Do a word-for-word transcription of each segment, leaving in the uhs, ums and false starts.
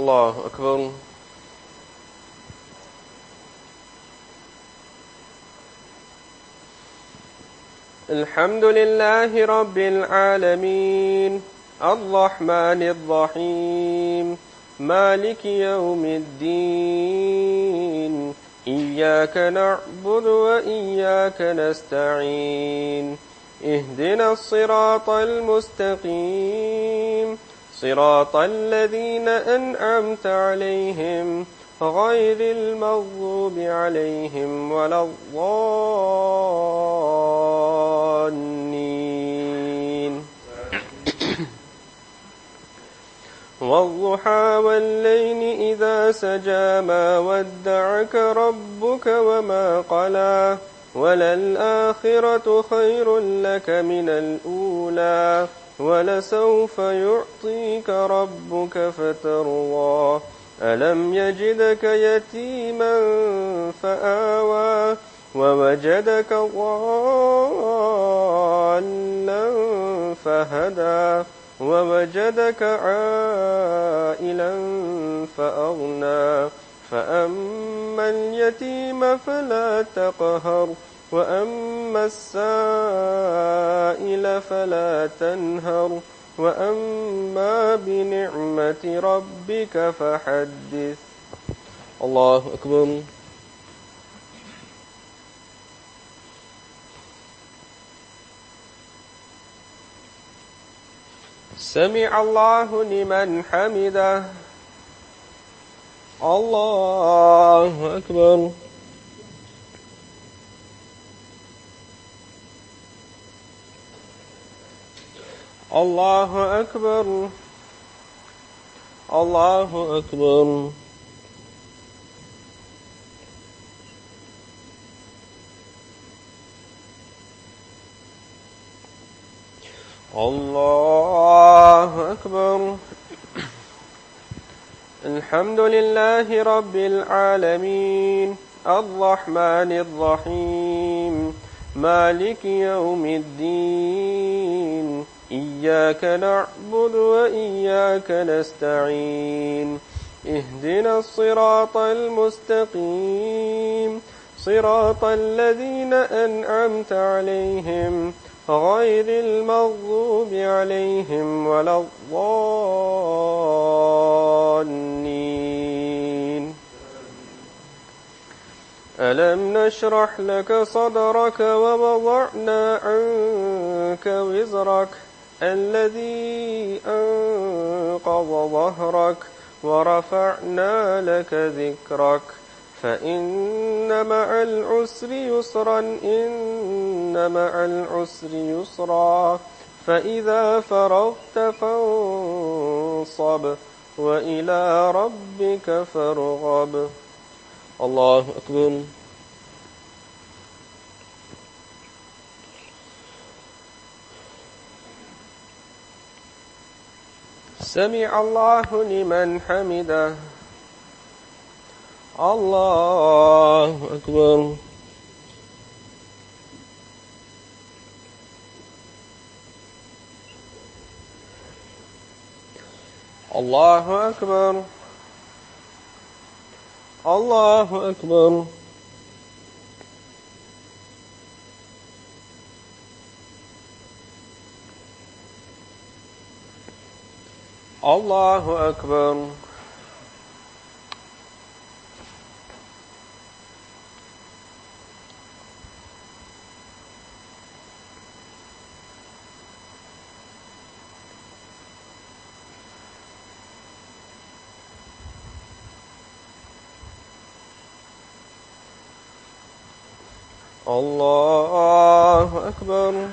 الله أكبر. الحمد لله رب العالمين الرحمن الرحيم مالك يوم الدين إياك نعبد وإياك نستعين اهدنا الصراط المستقيم صراط الذين أنعمت عليهم غير المغضوب عليهم ولا الضالين. والضحى والليل إذا سجى ما ودعك ربك وما قلى وللآخرة خير لك من الأولى ولسوف يعطيك ربك فترضى ألم يجدك يتيما فآوى ووجدك ضالا فهدى ووجدك عائلا فأغنى فأما اليتيم فلا تقهر وأما السائل فلا تنهر وأما بنعمة ربك فحدث. الله أكبر. سمع الله لمن حمده. الله أكبر. الله أكبر. الله أكبر. الله أكبر. الحمد لله رب العالمين الرحمن الرحيم مالك يوم الدين إياك نعبد وإياك نستعين اهدنا الصراط المستقيم صراط الذين أنعمت عليهم غير المغضوب عليهم ولا الضالين. ألم نشرح لك صدرك ووضعنا عنك وزرك الذي أنقض ظهرك ورفعنا لك ذكرك فإن مع العسر يسرا إن مع العسر يسرا فإذا فرغت فانصب وإلى ربك فارغب. الله أكبر. سمع الله لمن حمده. الله أكبر. الله أكبر. الله أكبر. الله أكبر. الله أكبر.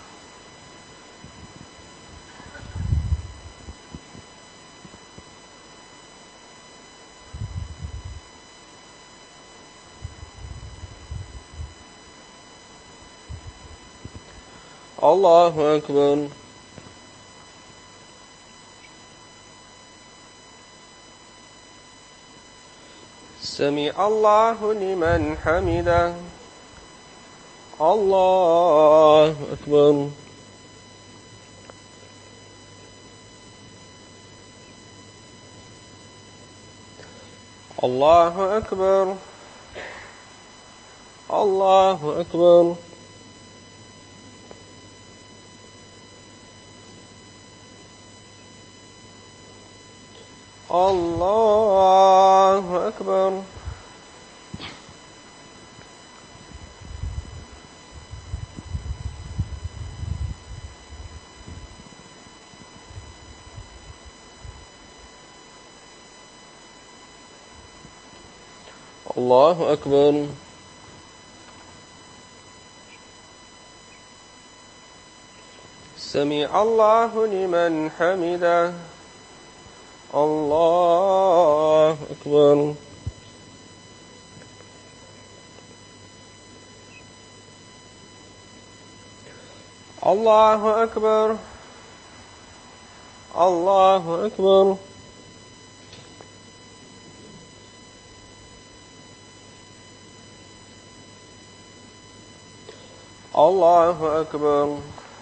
الله أكبر. سمع الله لمن حمده. الله أكبر. الله أكبر. الله أكبر. الله أكبر. الله أكبر. سمع الله لمن حمده. الله أكبر. الله أكبر. الله أكبر. الله أكبر.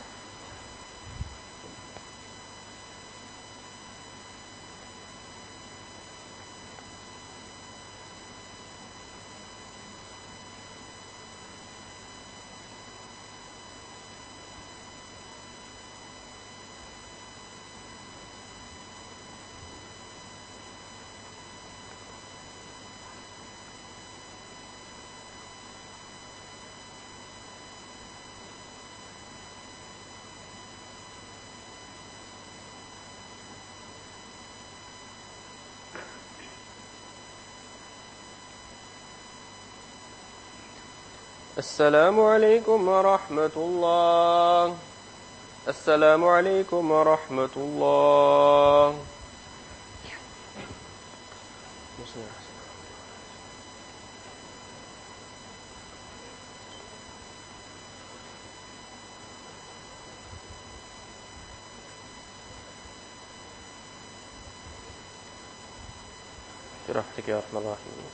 السلام عليكم ورحمة الله. السلام عليكم ورحمة الله. برحمتك يا أرحم الراحمين.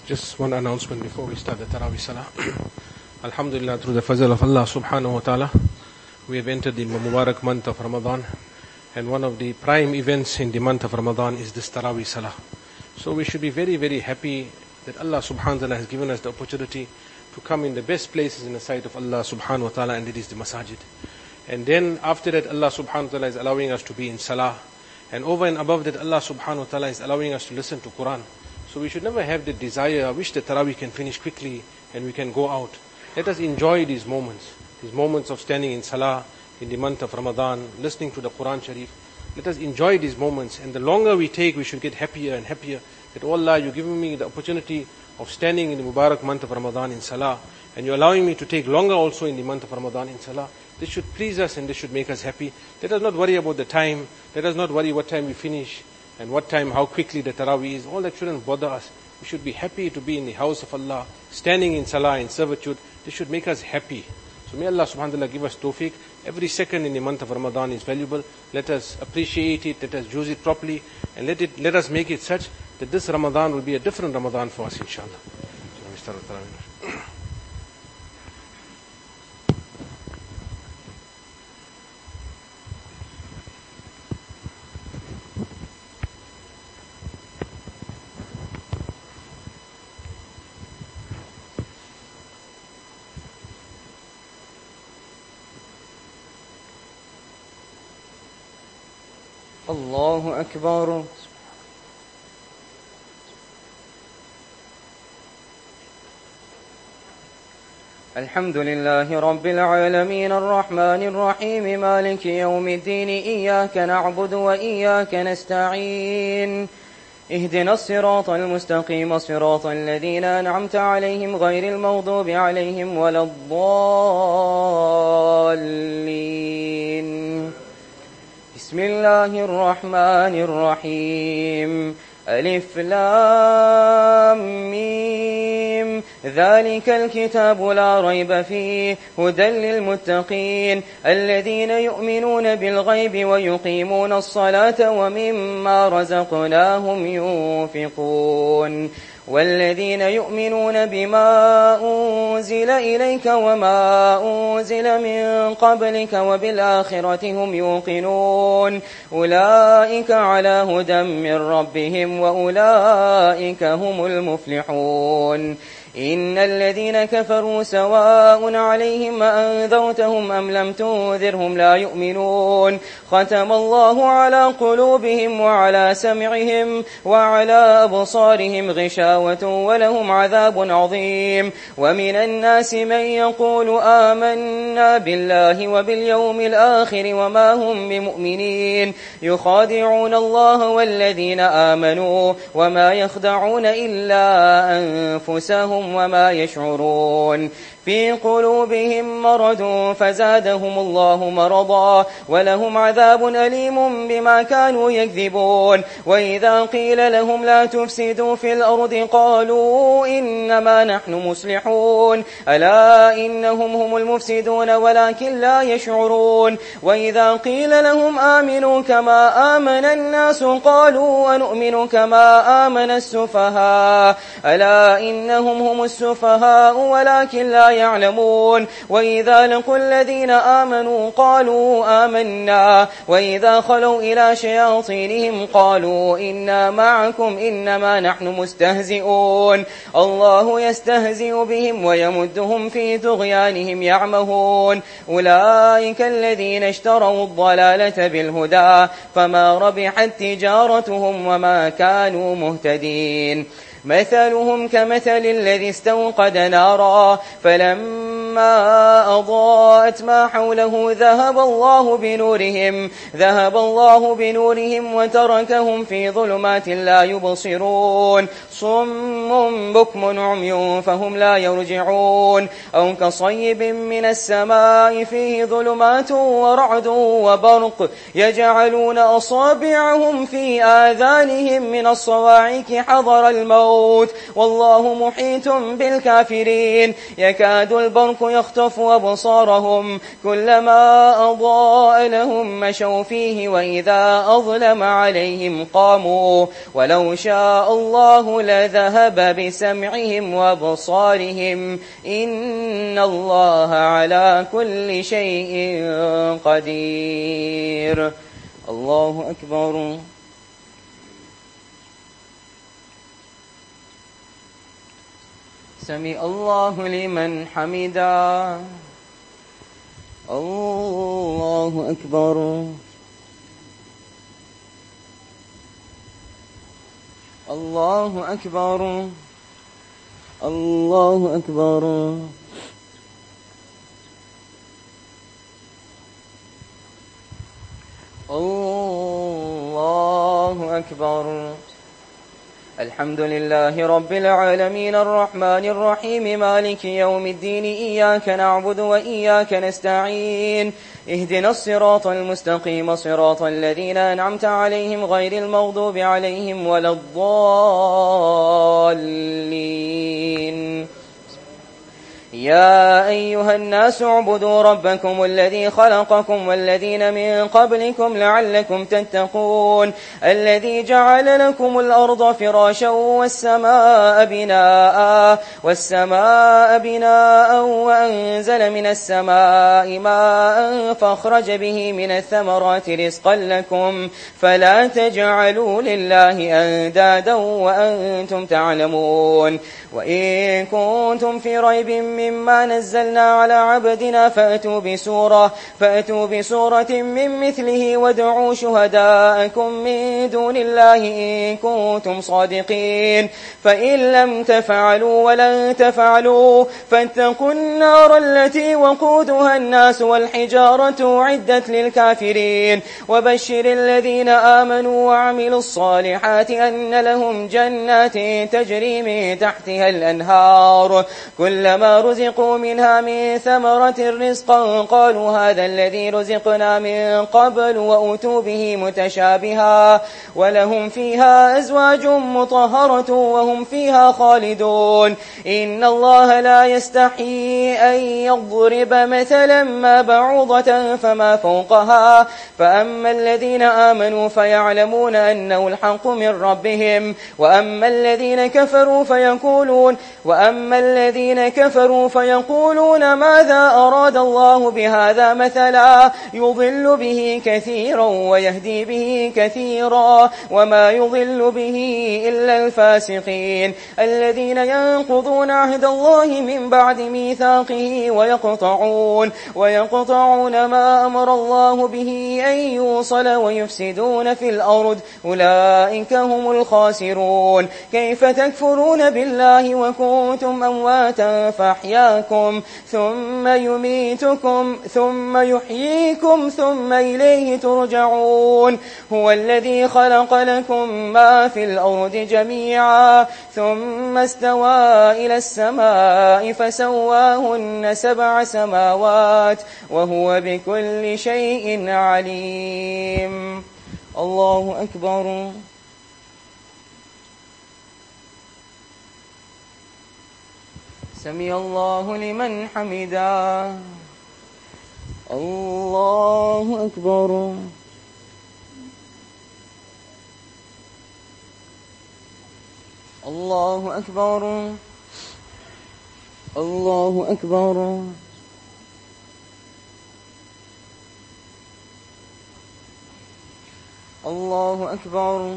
Just one announcement before we start the Taraweeh Salah. Alhamdulillah, through the fazl of Allah subhanahu wa ta'ala, we have entered the Mubarak month of Ramadan, and one of the prime events in the month of Ramadan is this Taraweeh Salah. So we should be very, very happy that Allah subhanahu wa ta'ala has given us the opportunity to come in the best places in the sight of Allah subhanahu wa ta'ala, and it is the masajid. And then after that, Allah subhanahu wa ta'ala is allowing us to be in Salah. And over and above that, Allah subhanahu wa ta'ala is allowing us to listen to Quran. So we should never have the desire, I wish the Taraweeh can finish quickly and we can go out. Let us enjoy these moments, these moments of standing in Salah in the month of Ramadan, listening to the Quran Sharif. Let us enjoy these moments, and the longer we take, we should get happier and happier. That, oh Allah, you're giving me the opportunity of standing in the Mubarak month of Ramadan in Salah, and you're allowing me to take longer also in the month of Ramadan in Salah. This should please us and this should make us happy. Let us not worry about the time. Let us not worry what time we finish and what time, how quickly the Taraweeh is. All that shouldn't bother us. We should be happy to be in the house of Allah, standing in Salah, in servitude. This should make us happy. So may Allah subhanahu wa ta'ala give us tawfiq. Every second in the month of Ramadan is valuable. Let us appreciate it, let us use it properly, and let it let us make it such that this Ramadan will be a different Ramadan for us, inshallah. So we start with Taraweeh. الله أكبر. الحمد لله رب العالمين الرحمن الرحيم مالك يوم الدين إياك نعبد وإياك نستعين اهدنا الصراط المستقيم صراط الذين أنعمت عليهم غير المغضوب عليهم ولا الضالين. بسم الله الرحمن الرحيم. ألف لام ميم ذلك الكتاب لا ريب فيه هدى للمتقين الذين يؤمنون بالغيب ويقيمون الصلاة ومما رزقناهم ينفقون والذين يؤمنون بما أنزل إليك وما أنزل من قبلك وبالآخرة هم يوقنون أولئك على هدى من ربهم وأولئك هم المفلحون. إن الذين كفروا سواء عليهم أنذرتهم أم لم تنذرهم لا يؤمنون ختم الله على قلوبهم وعلى سمعهم وعلى أبصارهم غشاوة ولهم عذاب عظيم. ومن الناس من يقول آمنا بالله وباليوم الآخر وما هم بمؤمنين يخادعون الله والذين آمنوا وما يخدعون إلا أنفسهم وما يشعرون. في قلوبهم مرض فزادهم الله مرضا ولهم عذاب أليم بما كانوا يكذبون. وإذا قيل لهم لا تفسدوا في الأرض قالوا إنما نحن مصلحون ألا إنهم هم المفسدون ولكن لا يشعرون. وإذا قيل لهم آمنوا كما آمن الناس قالوا ونؤمن كما آمن السفهاء ألا إنهم هم السفهاء ولكن لا يعلمون. وإذا لقوا الذين آمنوا قالوا آمنا وإذا خلوا إلى شياطينهم قالوا إنا معكم إنما نحن مستهزئون. الله يستهزئ بهم ويمدهم في طغيانهم يعمهون. أولئك الذين اشتروا الضلالة بالهدى فما ربحت تجارتهم وما كانوا مهتدين. مثلهم كمثل الذي استوقد نارا فلما أضاءت ما حوله ذهب الله بنورهم ذهب الله بنورهم وتركهم في ظلمات لا يبصرون. صم بكم عمي فهم لا يرجعون. أو كصيب من السماء فيه ظلمات ورعد وبرق يجعلون أصابعهم في آذانهم من الصواعق حذر الموت والله محيط بالكافرين. يكاد البرق والله يخطف أبصارهم كلما أضاء لهم مشوا فيه وإذا أظلم عليهم قاموا ولو شاء الله لذهب بسمعهم وأبصارهم إن الله على كل شيء قدير. الله أكبر. سمع الله لمن حمدا. الله أكبر. الله أكبر. الله أكبر. الله أكبر. الحمد لله رب العالمين الرحمن الرحيم مالك يوم الدين إياك نعبد وإياك نستعين اهدنا الصراط المستقيم صراط الذين أنعمت عليهم غير المغضوب عليهم ولا الضالين. يا أيها الناس اعبدوا ربكم الذي خلقكم والذين من قبلكم لعلكم تتقون الذي جعل لكم الأرض فراشا والسماء بناء والسماء بناء وأنزل من السماء ماء فأخرج به من الثمرات رزقا لكم فلا تجعلوا لله أندادا وأنتم تعلمون. وإن كنتم في ريب مما نزلنا على عبدنا فأتوا بسورة, فأتوا بسورة من مثله وادعوا شهداءكم من دون الله إن كنتم صادقين فإن لم تفعلوا ولن تفعلوا فاتقوا النار التي وقودها الناس والحجارة أعدت للكافرين. وبشر الذين آمنوا وعملوا الصالحات أن لهم جنات تجري من تحتها الأنهار كلما رزقوا منها من ثمرة رزقا قالوا هذا الذي رزقنا من قبل وأتوا به متشابها ولهم فيها أزواج مطهرة وهم فيها خالدون. إن الله لا يستحيي أن يضرب مثلا ما بعوضة فما فوقها فأما الذين آمنوا فيعلمون أنه الحق من ربهم وأما الذين كفروا فيقولون وأما الذين كفروا فيقولون ماذا أراد الله بهذا مثلا يضل به كثيرا ويهدي به كثيرا وما يضل به إلا الفاسقين الذين ينقضون عهد الله من بعد ميثاقه ويقطعون ويقطعون ما أمر الله به أن يوصل ويفسدون في الأرض أولئك هم الخاسرون. كيف تكفرون بالله وكنتم أمواتا فأحياكم ثم يميتكم ثم يحييكم ثم إليه ترجعون. هو الذي خلق لكم ما في الأرض جميعا ثم استوى إلى السماء فسواهن سبع سماوات وهو بكل شيء عليم. الله أكبر. سمع الله لمن حمدا. الله أكبر. الله أكبر. الله أكبر. الله أكبر.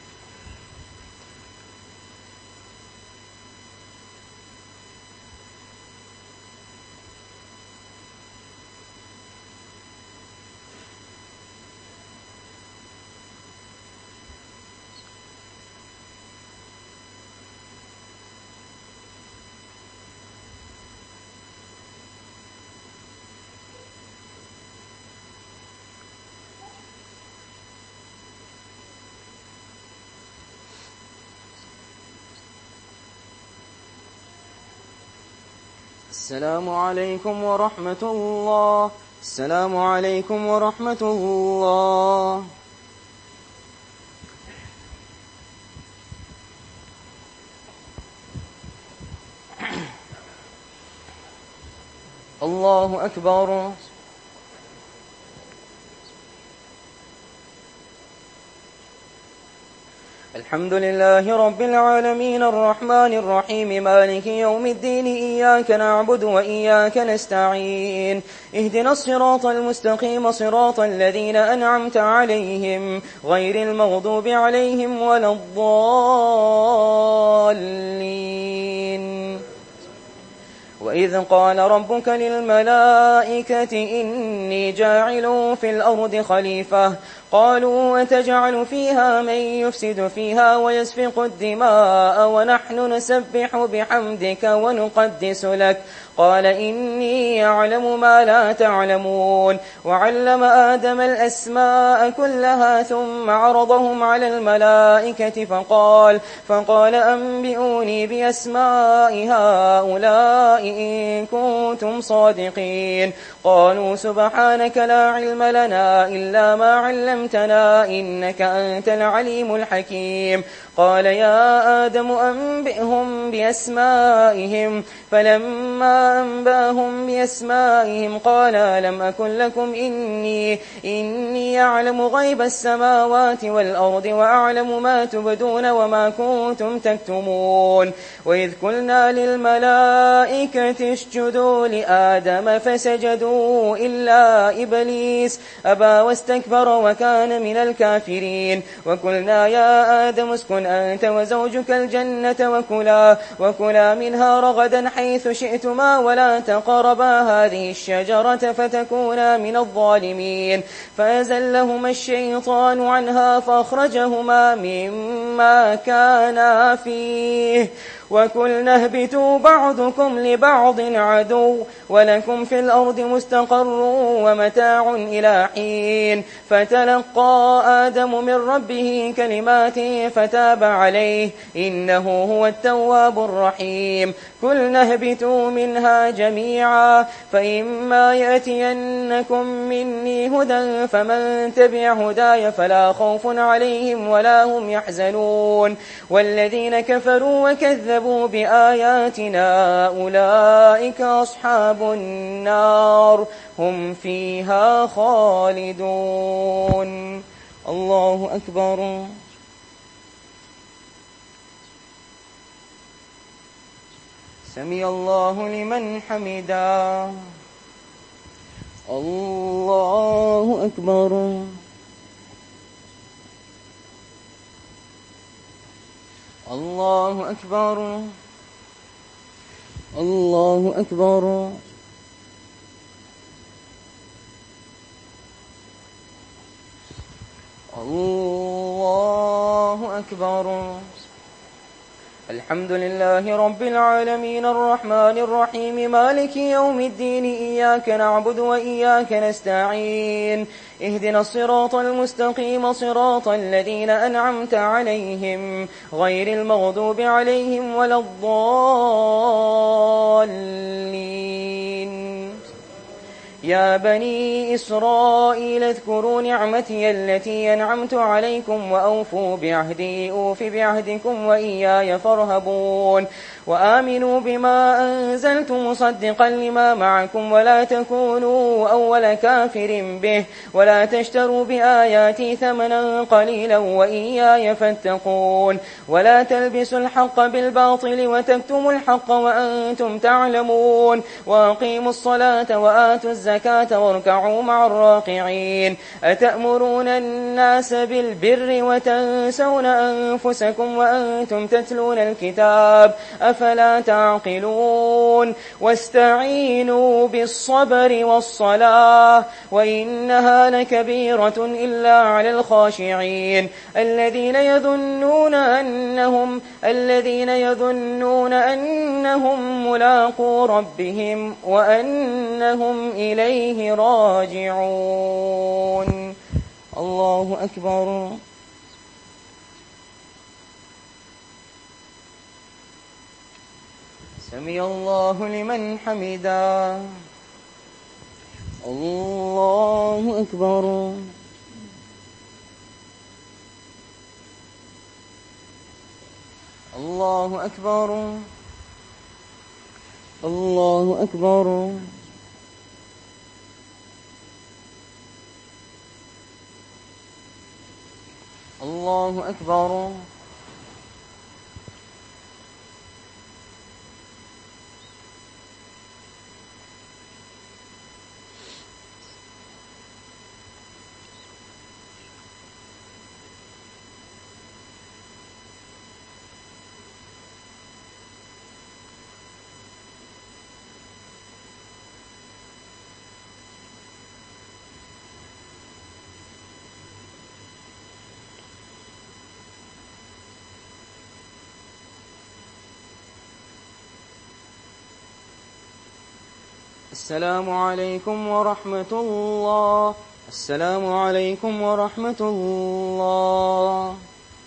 السلام عليكم ورحمة الله. السلام عليكم ورحمة الله. الله أكبر. الحمد لله رب العالمين الرحمن الرحيم مالك يوم الدين إياك نعبد وإياك نستعين اهدنا الصراط المستقيم صراط الذين أنعمت عليهم غير المغضوب عليهم ولا الضالين. وإذ قال ربك للملائكة إني جاعل في الأرض خليفة قالوا وتجعل فيها من يفسد فيها ويسفك الدماء ونحن نسبح بحمدك ونقدس لك قال إني أعلم ما لا تعلمون. وعلم آدم الأسماء كلها ثم عرضهم على الملائكة فقال, فقال أنبئوني بأسماء هؤلاء إن كنتم صادقين. قالوا سبحانك لا علم لنا إلا ما علمتنا إنك أنت العليم الحكيم. قال يا آدم أنبئهم بأسمائهم فلما أنباهم بأسمائهم قال لم أكن لكم إني, إني أعلم غيب السماوات والأرض وأعلم ما تبدون وما كنتم تكتمون. وإذ قلنا للملائكة اسجدوا لآدم فسجدوا إلا إبليس أبى واستكبر وكان من الكافرين. وقلنا يا آدم اسكن أنت وزوجك الجنة وكلا, وكلا منها رغدا حيث شئتما ولا تقربا هذه الشجرة فتكونا من الظالمين. فأزلهما الشيطان عنها فأخرجهما مما كانا فيه وقلنا اهبطوا بعضكم لبعض عدو ولكم في الأرض مستقر ومتاع إلى حين. فتلقى آدم من ربه كلمات فتاب عليه إنه هو التواب الرحيم. قلنا اهبطوا منها جميعا فإما يأتينكم مني هدى فمن تبع هداي فلا خوف عليهم ولا هم يحزنون. والذين كفروا وكذبوا بآياتنا أولئك أصحاب النار هم فيها خالدون. الله أكبر. سمع الله لمن حمده. الله أكبر. الله أكبر. الله أكبر. الله أكبر. الحمد لله رب العالمين الرحمن الرحيم مالك يوم الدين إياك نعبد وإياك نستعين اهدنا الصراط المستقيم صراط الذين أنعمت عليهم غير المغضوب عليهم ولا الضالين. يا بني إسرائيل اذكروا نعمتي التي أنعمت عليكم وأوفوا بعهدي أوف بعهدكم وإياي فارهبون. وآمنوا بما أنزلت مصدقا لما معكم ولا تكونوا أول كافر به ولا تشتروا بآياتي ثمنا قليلا وإياي فاتقون. ولا تلبسوا الحق بالباطل وتكتموا الحق وأنتم تعلمون. وأقيموا الصلاة وآتوا الزكاة واركعوا مع الراكعين. أتأمرون الناس بالبر وتنسون أنفسكم وأنتم تتلون الكتاب أفلا تعقلون. واستعينوا بالصبر والصلاة وإنها لكبيرة إلا على الخاشعين الذين يظنون أنهم الذين يظنون أنهم ملاقو ربهم وأنهم إليه راجعون. الله أكبر. سمع الله لمن حمده. الله أكبر. الله أكبر. الله أكبر. الله أكبر. السلام عليكم ورحمة الله. السلام عليكم ورحمة الله.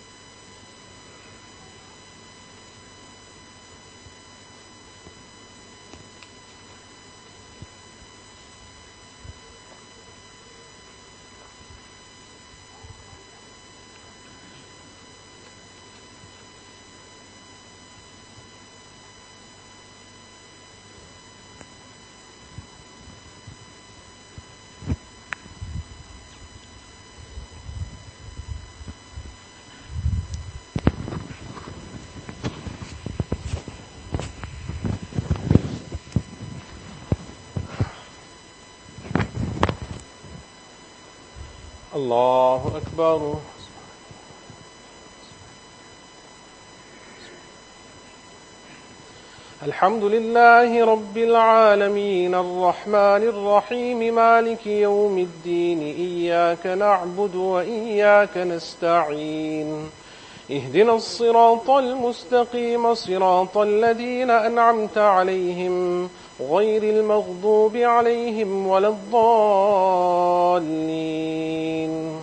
الله أكبر. الحمد لله رب العالمين الرحمن الرحيم مالك يوم الدين إياك نعبد وإياك نستعين اهدنا الصراط المستقيم صراط الذين أنعمت عليهم غير المغضوب عليهم ولا الضالين.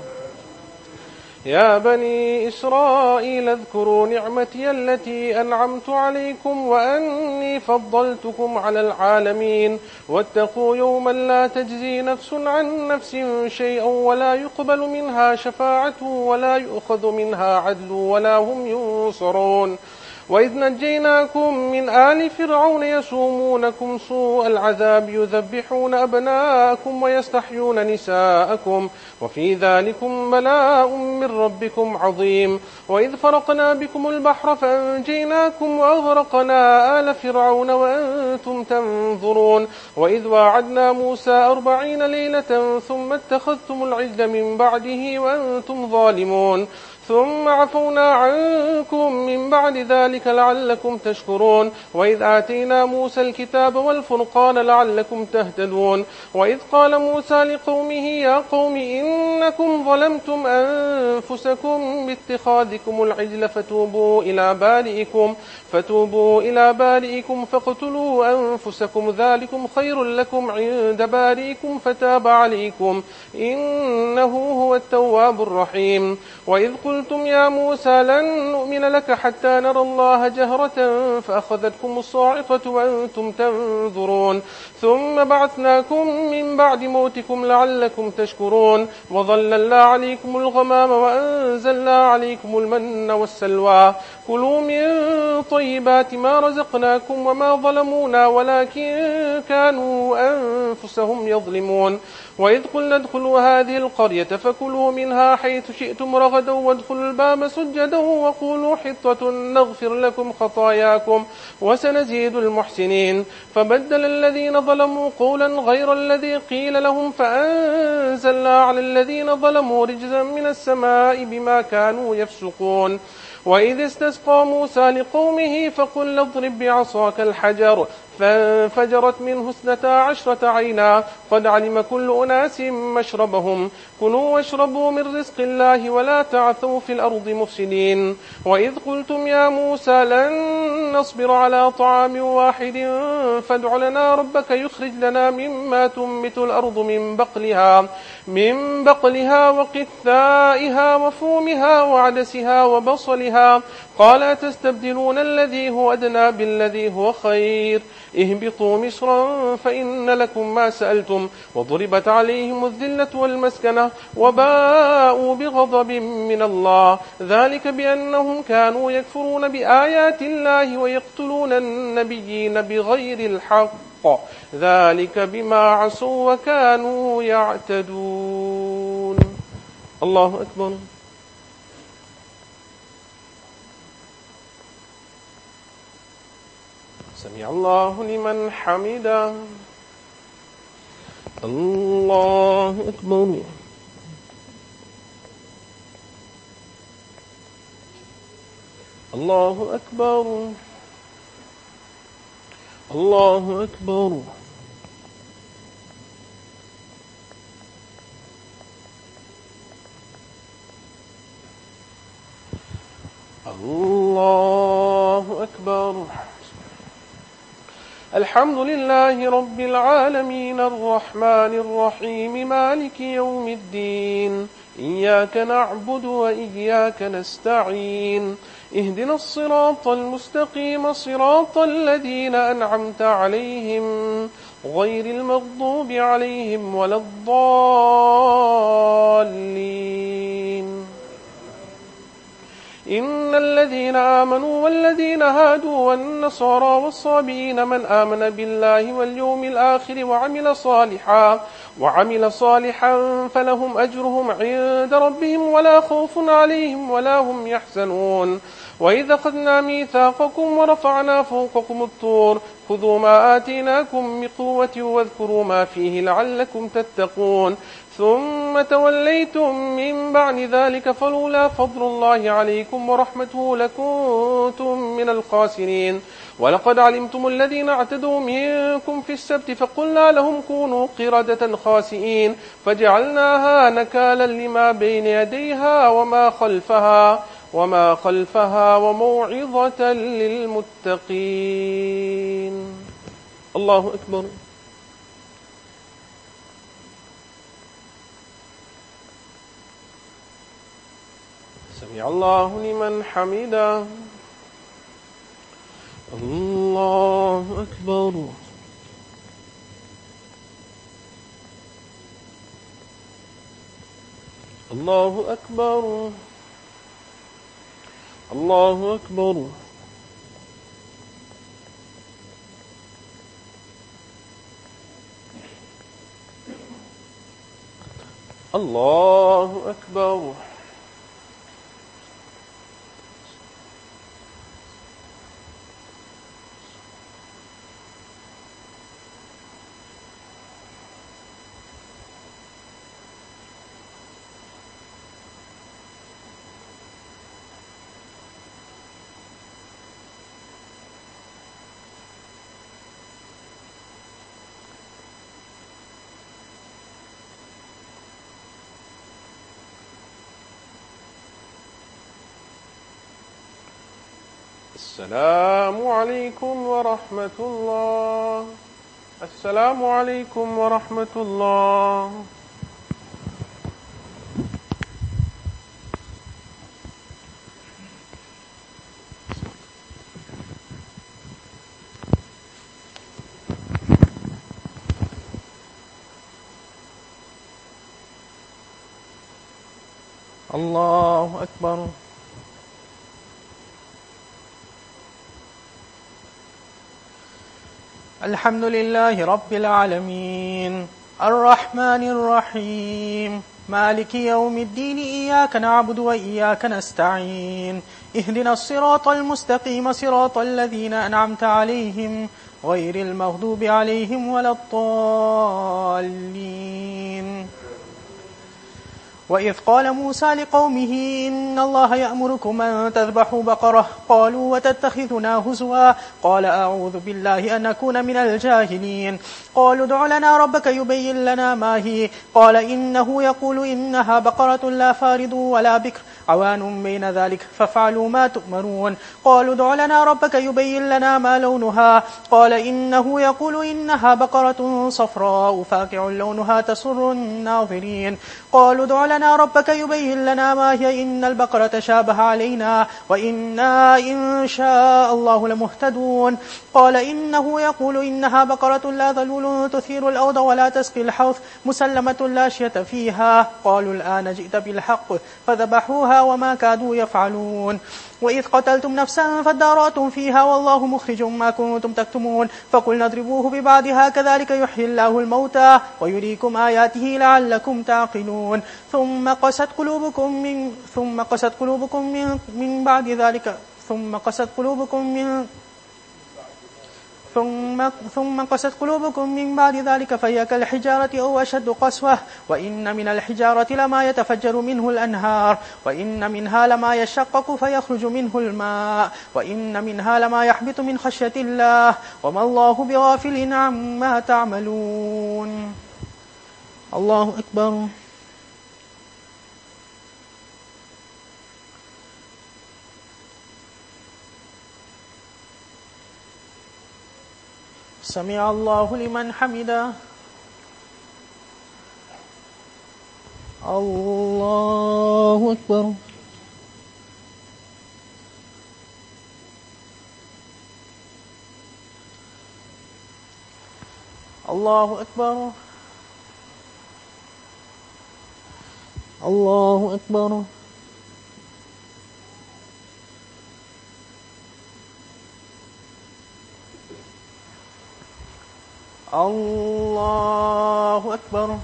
يا بني إسرائيل اذكروا نعمتي التي أنعمت عليكم وأني فضلتكم على العالمين واتقوا يوما لا تجزي نفس عن نفس شيئا ولا يقبل منها شفاعة ولا يؤخذ منها عدل ولا هم ينصرون. وإذ نجيناكم من آل فرعون يسومونكم سوء العذاب يذبحون أبناءكم ويستحيون نساءكم وفي ذلكم بلاء من ربكم عظيم. وإذ فرقنا بكم البحر فأنجيناكم وأغرقنا آل فرعون وأنتم تنظرون. وإذ واعدنا موسى أربعين ليلة ثم اتخذتم العجل من بعده وأنتم ظالمون ثم عفونا عنكم من بعد ذلك لعلكم تشكرون. وإذ آتينا موسى الكتاب والفرقان لعلكم تهتدون. وإذ قال موسى لقومه يا قوم إنكم ظلمتم أنفسكم باتخاذكم العجل فتوبوا إلى بارئكم فتوبوا إلى بارئكم فاقتلوا أنفسكم ذلكم خير لكم عند بارئكم فتاب عليكم إنه هو التواب الرحيم. وإذ قلتم يا موسى لن نؤمن لك حتى نرى الله جهرة فأخذتكم الصاعقة وأنتم تنظرون ثم بعثناكم من بعد موتكم لعلكم تشكرون. وظللنا عليكم الغمام وأنزلنا عليكم المن والسلوى كلوا من طيبات ما رزقناكم وما ظلمونا ولكن كانوا أنفسهم يظلمون. وإذ قلنا ادخلوا هذه القرية فكلوا منها حيث شئتم رغدا وادخلوا الباب سجدا وقولوا حطة نغفر لكم خطاياكم وسنزيد المحسنين. فبدل الذين ظلموا قولا غير الذي قيل لهم فأنزلنا على الذين ظلموا رجزا من السماء بما كانوا يفسقون. وإذ استسقى موسى لقومه فقل اضرب بعصاك الحجر فانفجرت منه اثنتا عشرة عينا قد علم كل أناس مشربهم كلوا واشربوا من رزق الله ولا تعثوا في الأرض مفسدين. وإذ قلتم يا موسى لن نصبر على طعام واحد فادع لنا ربك يخرج لنا مما تنبت الأرض من بقلها من بقلها وقثائها وفومها وعدسها وبصلها قال أتستبدلون الذي هو أدنى بالذي هو خير اهبطوا مصرا فإن لكم ما سألتم وضربت عليهم الذلة والمسكنة وباءوا بغضب من الله ذلك بأنهم كانوا يكفرون بآيات الله ويقتلون النبيين بغير الحق ذلك بما عصوا وكانوا يعتدون. الله أكبر. سمع الله لمن حمده. الله أكبر. الله أكبر. الله أكبر. الله أكبر. الحمد لله رب العالمين الرحمن الرحيم مالك يوم الدين إياك نعبد وإياك نستعين اهدنا الصراط المستقيم صراط الذين أنعمت عليهم غير المغضوب عليهم ولا الضالين. إن الذين آمنوا والذين هادوا والنصارى والصابئين من آمن بالله واليوم الآخر وعمل صالحا وعمل صالحا فلهم أجرهم عند ربهم ولا خوف عليهم ولا هم يحزنون. وإذا أخذنا ميثاقكم ورفعنا فوقكم الطور خذوا ما آتيناكم بقوة واذكروا ما فيه لعلكم تتقون ثم توليتم من بعد ذلك فلولا فضل الله عليكم ورحمته لكنتم من الخاسرين. ولقد علمتم الذين اعتدوا منكم في السبت فقلنا لهم كونوا قردة خاسئين فجعلناها نكالا لما بين يديها وما خلفها وما خلفها وموعظة للمتقين. الله أكبر. سمع الله لمن حمده. الله أكبر. الله أكبر. الله أكبر. الله أكبر. السلام عليكم ورحمة الله. السلام عليكم ورحمة الله. الله أكبر. الحمد لله رب العالمين الرحمن الرحيم مالك يوم الدين إياك نعبد وإياك نستعين اهدنا الصراط المستقيم صراط الذين أنعمت عليهم غير المغضوب عليهم ولا الضالين. وإذ قال موسى لقومه إن الله يأمركم أن تذبحوا بقرة قالوا وتتخذنا هزوا قال أعوذ بالله أن أكون من الجاهلين. قالوا ادع لنا ربك يبين لنا ما هي قال إنه يقول إنها بقرة لا فارض ولا بكر عوان بين ذلك فافعلوا ما تؤمرون. قالوا ادع لنا ربك يبين لنا ما لونها قال إنه يقول إنها بقرة صفراء فاقع لونها تسر الناظرين. قالوا ادع لنا ربك يبين لنا ما هي إن البقرة شابه علينا وإنا إن شاء الله لمهتدون. قال إنه يقول إنها بقرة لا ذلول تثير الأرض ولا تسقي الحرث مسلمة لا شية فيها. قالوا الآن جئت بالحق فذبحوها وما كادوا يفعلون. وإذ قتلتم نفسا فادارأتم فيها والله مخرج ما كنتم تكتمون فقلنا اضربوه ببعضها كذلك يحيي الله الموتى ويريكم آياته لعلكم تعقلون. ثم قست قلوبكم من ثم قست قلوبكم من من بعد ذلك ثم قست قلوبكم من ثم, ثم قست قلوبكم من بعد ذلك فهي كالحجارة أو أشد قسوة وإن من الحجارة لما يتفجر منه الأنهار وإن منها لما يشقق فيخرج منه الماء وإن منها لما يحبط من خشية الله وما الله بغافل عما تعملون. الله أكبر. سمع الله لمن حمده. الله أكبر. الله أكبر. الله أكبر. الله أكبر.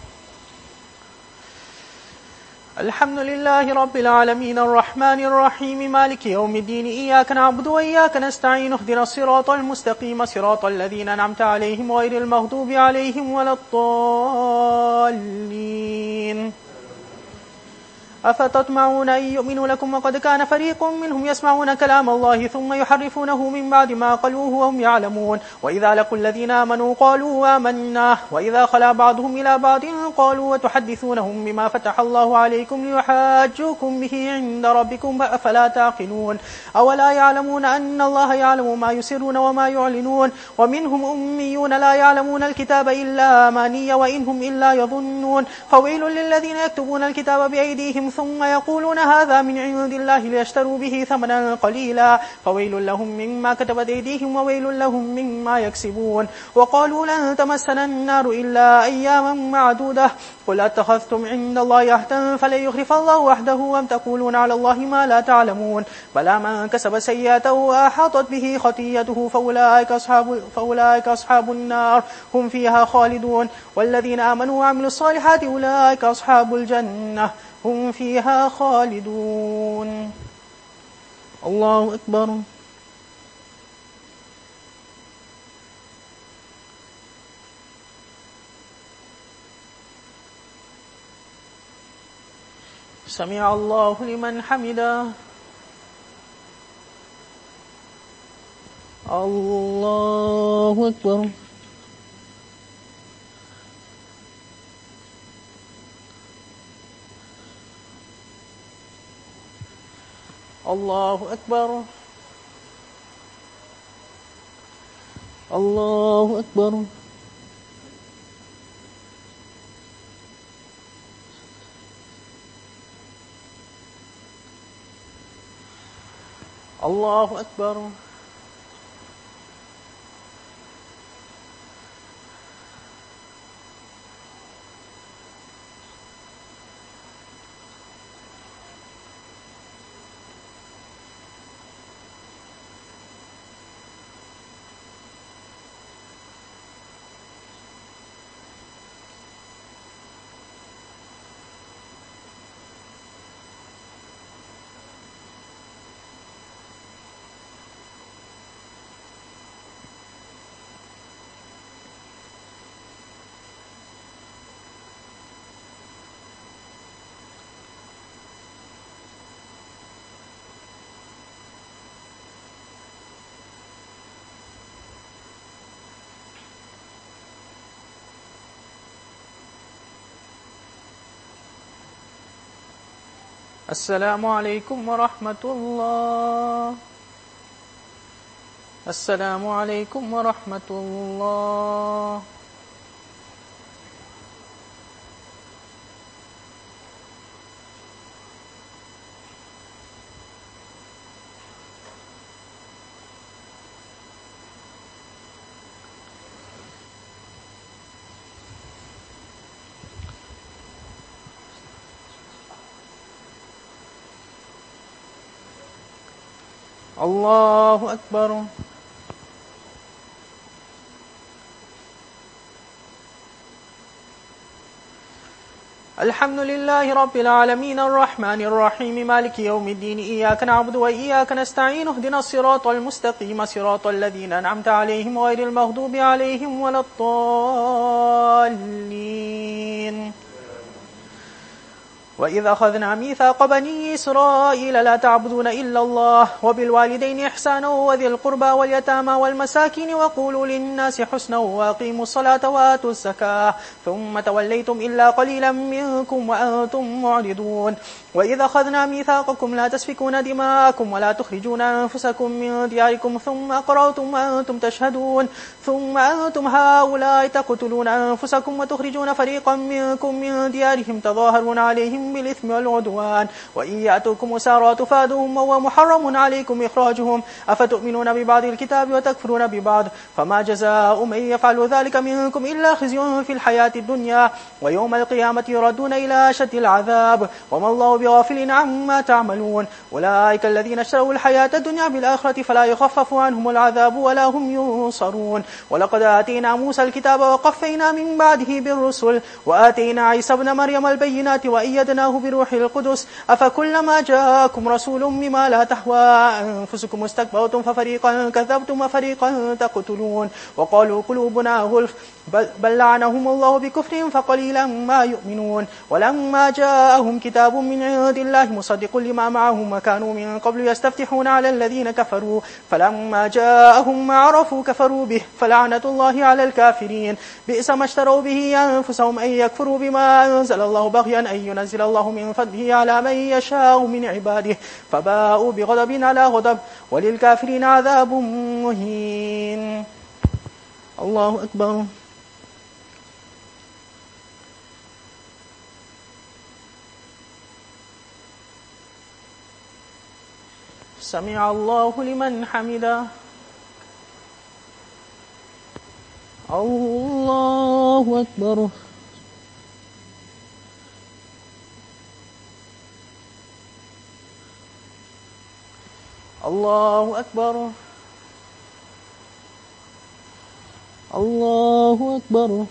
الحمد لله رب العالمين الرحمن الرحيم مالك يوم الدين إياك نعبد وإياك نستعين اهدنا الصراط المستقيم صراط الذين أنعمت عليهم غير المغضوب عليهم ولا الضالين. أفتطمعون أن يؤمنوا لكم وقد كان فريق منهم يسمعون كلام الله ثم يحرفونه من بعد ما قالوه وهم يعلمون وإذا لقوا الذين آمنوا قالوا آمنا وإذا خلا بعضهم إلى بعض قالوا وتحدثونهم بما فتح الله عليكم ليحاجوكم به عند ربكم أفلا تعقلون. أولا يعلمون أن الله يعلم ما يسرون وما يعلنون ومنهم أميون لا يعلمون الكتاب إلا أماني وإنهم إلا يظنون. فويل للذين يكتبون الكتاب بأيديهم ثم يقولون هذا من عند الله ليشتروا به ثمنا قليلا فويل لهم مما كتبت أيديهم وويل لهم مما يكسبون. وقالوا لن تمسنا النار إلا أياما معدودة قل اتخذتم عند الله عهدا فلن يخلف الله وحده أم تقولون على الله ما لا تعلمون. بلى من كسب سيئة وأحاطت به خطيئته فأولئك أصحاب, فأولئك أصحاب النار هم فيها خالدون. والذين آمنوا وعملوا الصالحات أولئك أصحاب الجنة هم فيها خالدون. الله أكبر. سمع الله لمن حمده. الله أكبر. الله أكبر. الله أكبر. الله أكبر. السلام عليكم ورحمة الله. السلام عليكم ورحمة الله. الله أكبر. الحمد لله رب العالمين الرحمن الرحيم مالك يوم الدين إياك نعبد وإياك نستعين اهدنا الصراط المستقيم صراط الذين أنعمت عليهم غير المغضوب عليهم ولا الضالين. وإذ أخذنا ميثاق بني إسرائيل لا تعبدون إلا الله وبالوالدين إحسانا وذي القربى واليتامى والمساكين وقولوا للناس حسنا وأقيموا الصلاة وآتوا الزكاة ثم توليتم إلا قليلا منكم وأنتم معرضون. وإذ أخذنا ميثاقكم لا تسفكون دماءكم ولا تخرجون أنفسكم من دياركم ثم أقررتم وأنتم تشهدون ثم أنتم هؤلاء تقتلون أنفسكم وتخرجون فريقا منكم من ديارهم تظاهرون عليهم بالإثم والعدوان وإن يأتوكم أسارى تفادوهم وهو محرم عليكم إخراجهم أفتؤمنون ببعض الكتاب وتكفرون ببعض فما جزاء من يفعل ذلك منكم إلا خزي في الحياة الدنيا ويوم القيامة يردون إلى أشد العذاب وما الله بغافل عما تعملون. أولئك الذين اشتروا الحياة الدنيا بالآخرة فلا يخفف عنهم العذاب ولا هم ينصرون. ولقد آتينا موسى الكتاب وقفينا من بعده بالرسل وآتينا عيسى ابن مريم البينات وأيدناه بروح القدس أفكلما جاءكم رسول بما لا تهوى أنفسكم استكبرتم ففريقا كذبتم وفريقا تقتلون وقالوا قلوبنا غلف بل لعنهم الله بكفرهم فقليلا ما يؤمنون. ولما جاءهم كتاب من عند الله مصدق لما معهم وكانوا من قبل يستفتحون على الذين كفروا فلما جاءهم ما عرفوا كفروا به فلعنة الله على الكافرين. بئس ما اشتروا به أنفسهم أن يكفروا بما أنزل الله بغيا أن ينزل الله من فضله على من يشاء من عباده فباءوا بغضب على غضب وللكافرين عذاب مهين. الله أكبر. سمع الله لمن حمده. الله أكبر. الله أكبر. الله أكبر.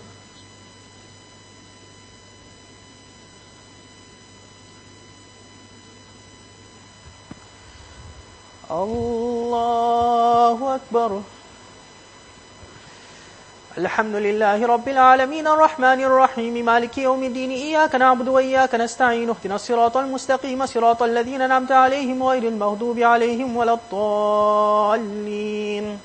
الله أكبر. الحمد لله رب العالمين الرحمن الرحيم مالك يوم الدين إياك نعبد وإياك نستعين اهدنا الصراط المستقيم صراط الذين أنعمت عليهم غير المغضوب عليهم ولا الضالين.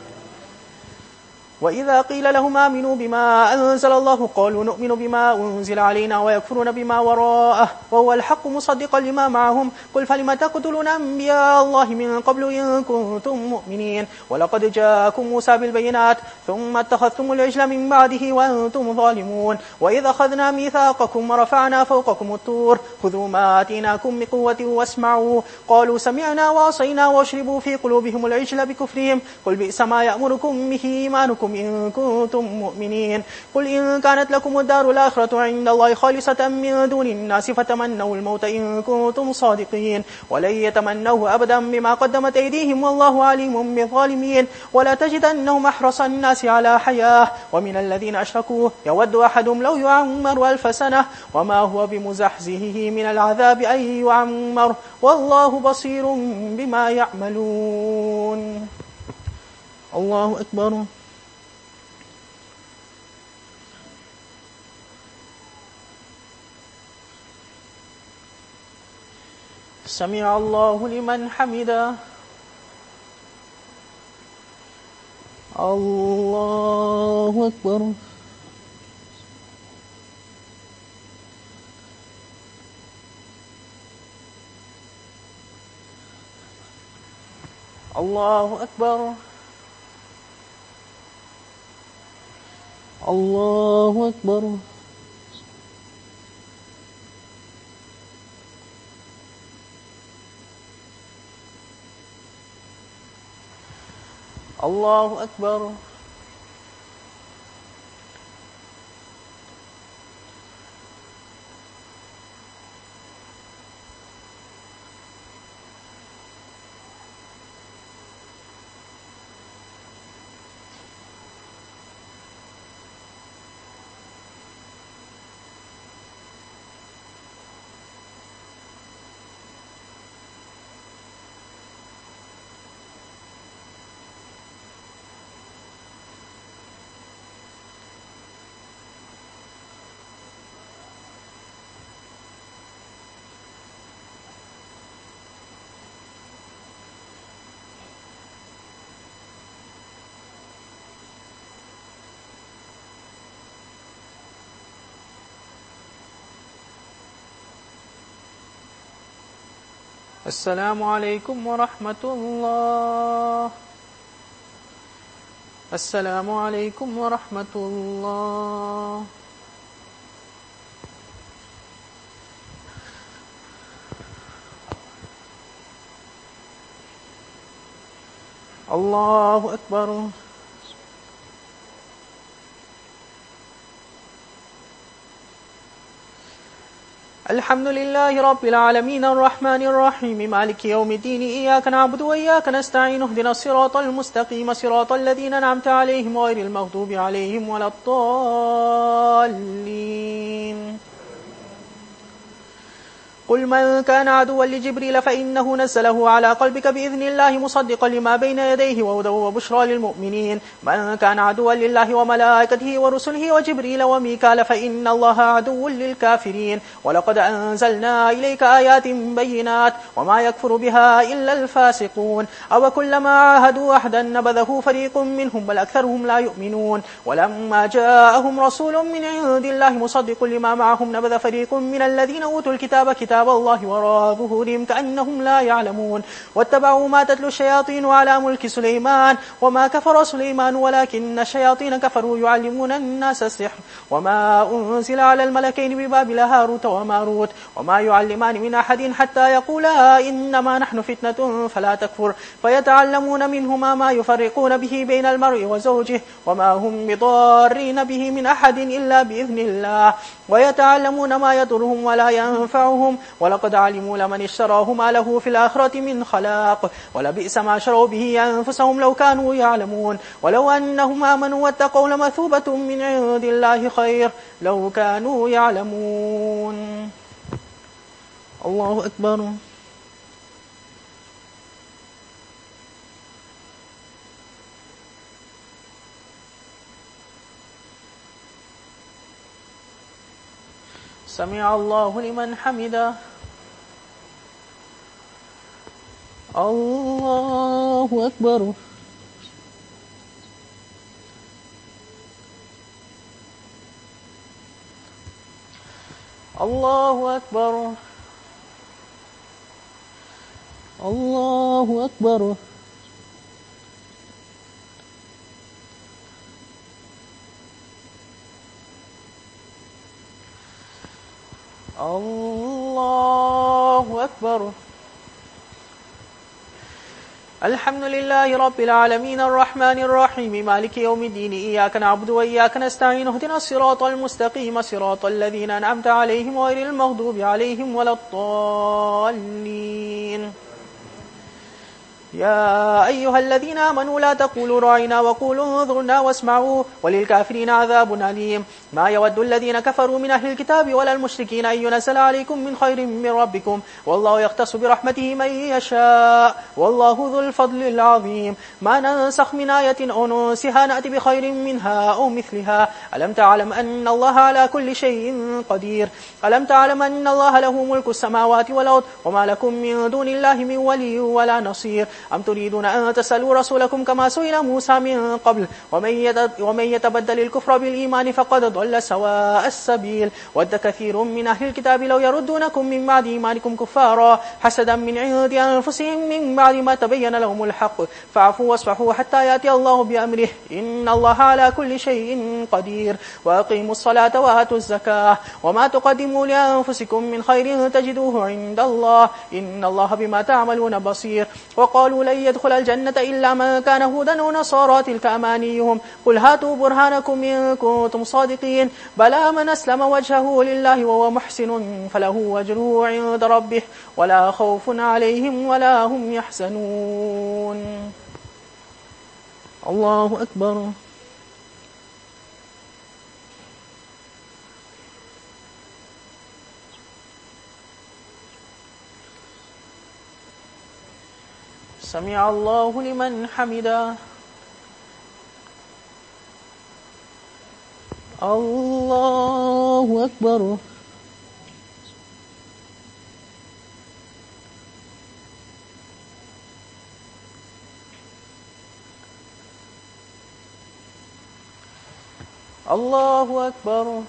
وإذا قيل لهم آمنوا بما أنزل الله قالوا نؤمن بما أنزل علينا ويكفرون بما وراءه وهو الحق مصدقا لما معهم قل فلم تقتلون أنبياء الله من قبل إن كنتم مؤمنين ولقد جاءكم موسى بالبينات ثم اتخذتم العجل من بعده وأنتم ظالمون. وإذا أخذنا ميثاقكم ورفعنا فوقكم الطور خذوا ما آتيناكم بقوة واسمعوا قالوا سمعنا وعصينا واشربوا في قلوبهم العجل بكفرهم قل بئس ما يأمركم به إيمانكم إن كنتم مؤمنين. قل إن كانت لكم الدار الآخرة عند الله خالصة من دون الناس فتمنوا الموت إن كنتم صادقين ولن يتمنوه أبدا بما قدمت أيديهم والله عليم بالظالمين. ولا تجدنهم أحرص الناس على حياة ومن الذين أشركوا يود أحدهم لو يعمر ألف سنة وما هو بمزحزحه من العذاب أن يعمر والله بصير بما يعملون. الله أكبر. سمع الله لمن حمده. الله أكبر. الله أكبر. الله أكبر. الله أكبر. السلام عليكم ورحمة الله. السلام عليكم ورحمة الله. الله أكبر. الحمد لله رب العالمين الرحمن الرحيم مالك يوم الدين إياك نعبد وإياك نستعين اهدنا الصراط المستقيم صراط الذين أنعمت عليهم غير المغضوب عليهم ولا الضالين. قل من كان عدوا لجبريل فإنه نزله على قلبك بإذن الله مصدقا لما بين يديه وهدى وبشرى للمؤمنين. من كان عدوا لله وملائكته ورسله وجبريل وميكال فإن الله عدو للكافرين. ولقد أنزلنا إليك آيات بينات وما يكفر بها إلا الفاسقون. أو كلما عاهدوا أحدا نبذه فريق منهم بل أكثرهم لا يؤمنون. ولما جاءهم رسول من عند الله مصدق لما معهم نبذ فريق من الذين أوتوا الكتاب كتاب الله وراء ظهورهم كأنهم لا يعلمون. واتبعوا ما تتلو الشياطين على ملك سليمان وما كفر سليمان ولكن الشياطين كفروا يعلمون الناس السحر وما أنزل على الملكين ببابل هاروت وماروت وما يعلمان من أحد حتى يقولا إنما نحن فتنة فلا تكفر فيتعلمون منهما ما يفرقون به بين المرء وزوجه وما هم بضارين به من أحد إلا بإذن الله ويتعلمون ما يضرهم ولا ينفعهم ولقد علموا لمن اشتراه ما له في الآخرة من خلاق ولبئس ما شروا به أنفسهم لو كانوا يعلمون. ولو أنهم آمنوا واتقوا لمثوبة من عند الله خير لو كانوا يعلمون. الله أكبر. سمع الله لمن حمده. الله أكبر. الله أكبر. الله أكبر. الله أكبر. الحمد لله رب العالمين الرحمن الرحيم مالك يوم الدين إياك نعبد وإياك نستعين اهدنا الصراط المستقيم صراط الذين أنعمت عليهم غير المغضوب عليهم ولا الضالين. يا أيها الذين آمنوا لا تقولوا راعنا وقولوا انظرنا واسمعوا وللكافرين عذاب أليم. ما يود الذين كفروا من أهل الكتاب ولا المشركين أن ينزل عليكم من خير من ربكم والله يختص برحمته من يشاء والله ذو الفضل العظيم. ما ننسخ من آية أو ننسها نأتي بخير منها أو مثلها. ألم تعلم أن الله على كل شيء قدير. ألم تعلم أن الله له ملك السماوات والأرض وما لكم من دون الله من ولي ولا نصير. أم تريدون أن تسألوا رسولكم كما سئل موسى من قبل ومن يتبدل الكفر بالإيمان فقد ضل سواء السبيل. ود كثير من أهل الكتاب لو يردونكم من بعد إيمانكم كفارا حسدا من عند أنفسهم من بعد ما تبين لهم الحق فاعفوا واصفحوا حتى يأتي الله بأمره إن الله على كل شيء قدير. وأقيموا الصلاة وآتوا الزكاة وما تقدموا لأنفسكم من خير تجدوه عند الله إن الله بما تعملون بصير. وقالوا لن يدخل الجنة إلا من كان هودا ونصارى تلك أمانيهم قل هاتوا برهانكم إن كنتم صادقين بلى من أسلم وجهه لله وهو محسن فله أجره عند ربه ولا خوف عليهم ولا هم يحزنون. الله أكبر. سمع الله لمن حمده. الله أكبر. الله أكبر.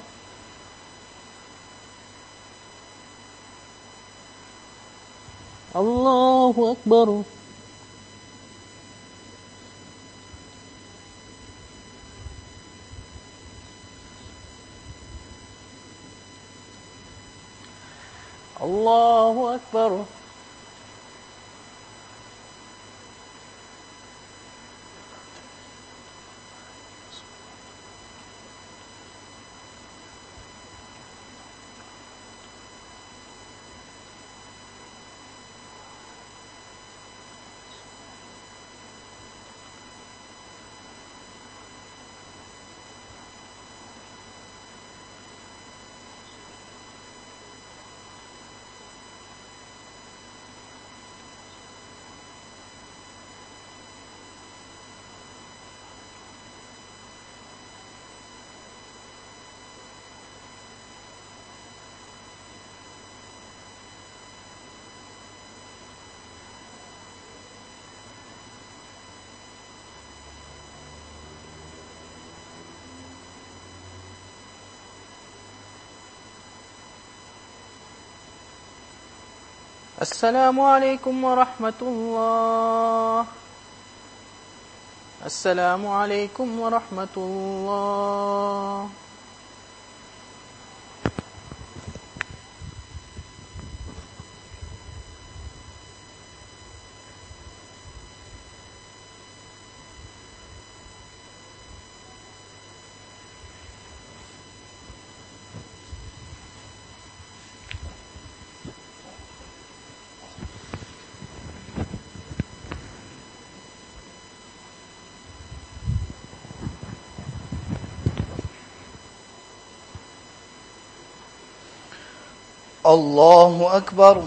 الله أكبر. الله أكبر. السلام عليكم ورحمة الله. السلام عليكم ورحمة الله. الله أكبر.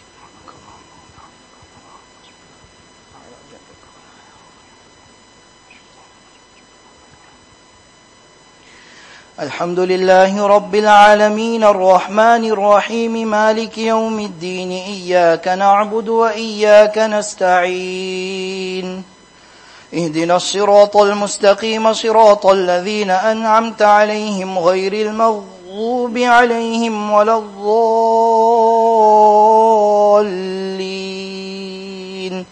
الحمد لله رب العالمين الرحمن الرحيم مالك يوم الدين إياك نعبد وإياك نستعين اهدنا الصراط المستقيم صراط الذين أنعمت عليهم غير المغضوب عليهم ولا الضالين.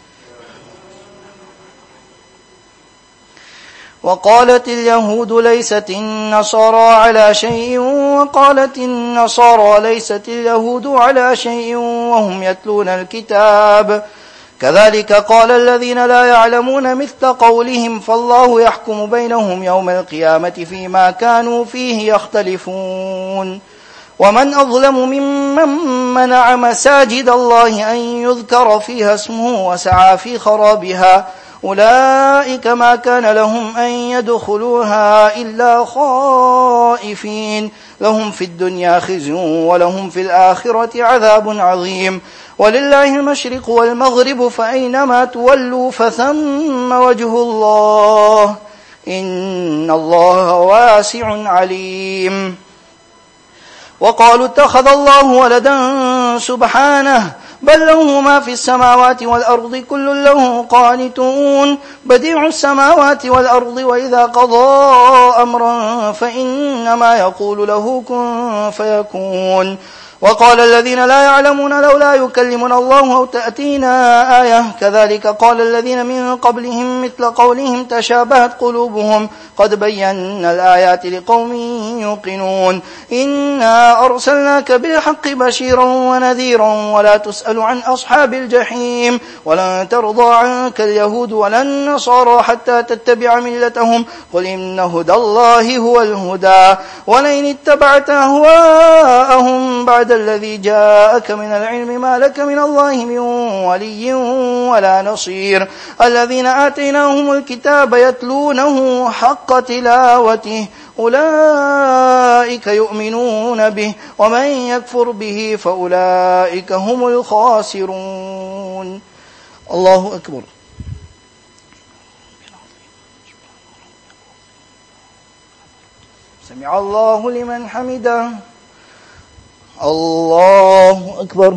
وقالت اليهود ليست النصارى على شيء وقالت النصارى ليست اليهود على شيء وهم يتلون الكتاب كذلك قال الذين لا يعلمون مثل قولهم فالله يحكم بينهم يوم القيامة فيما كانوا فيه يختلفون. ومن أظلم ممن منع مساجد الله أن يذكر فيها اسمه وسعى في خرابها أولئك ما كان لهم أن يدخلوها إلا خائفين لهم في الدنيا خزي ولهم في الآخرة عذاب عظيم. ولله المشرق والمغرب فأينما تولوا فثم وجه الله إن الله واسع عليم. وقالوا اتخذ الله ولدا سبحانه بل له ما في السماوات والأرض كل له قانتون بديع السماوات والأرض وإذا قضى أمرا فإنما يقول له كن فيكون. وقال الذين لا يعلمون لولا يكلمنا الله أو تأتينا آية كذلك قال الذين من قبلهم مثل قولهم تشابهت قلوبهم قد بينا الآيات لقوم يوقنون. إنا أرسلناك بالحق بشيرا ونذيرا ولا تسأل عن أصحاب الجحيم ولن ترضى عنك اليهود ولا النصارى حتى تتبع ملتهم قل إن هدى الله هو الهدى ولئن اتبعت أهواءهم بعد الذي جاءك من العلم ما لك من الله من ولي ولا نصير. الذين آتيناهم الكتاب يتلونه حق تلاوته أولئك يؤمنون به ومن يكفر به فأولئك هم الخاسرون. الله أكبر. سمع الله لمن حمده. الله أكبر.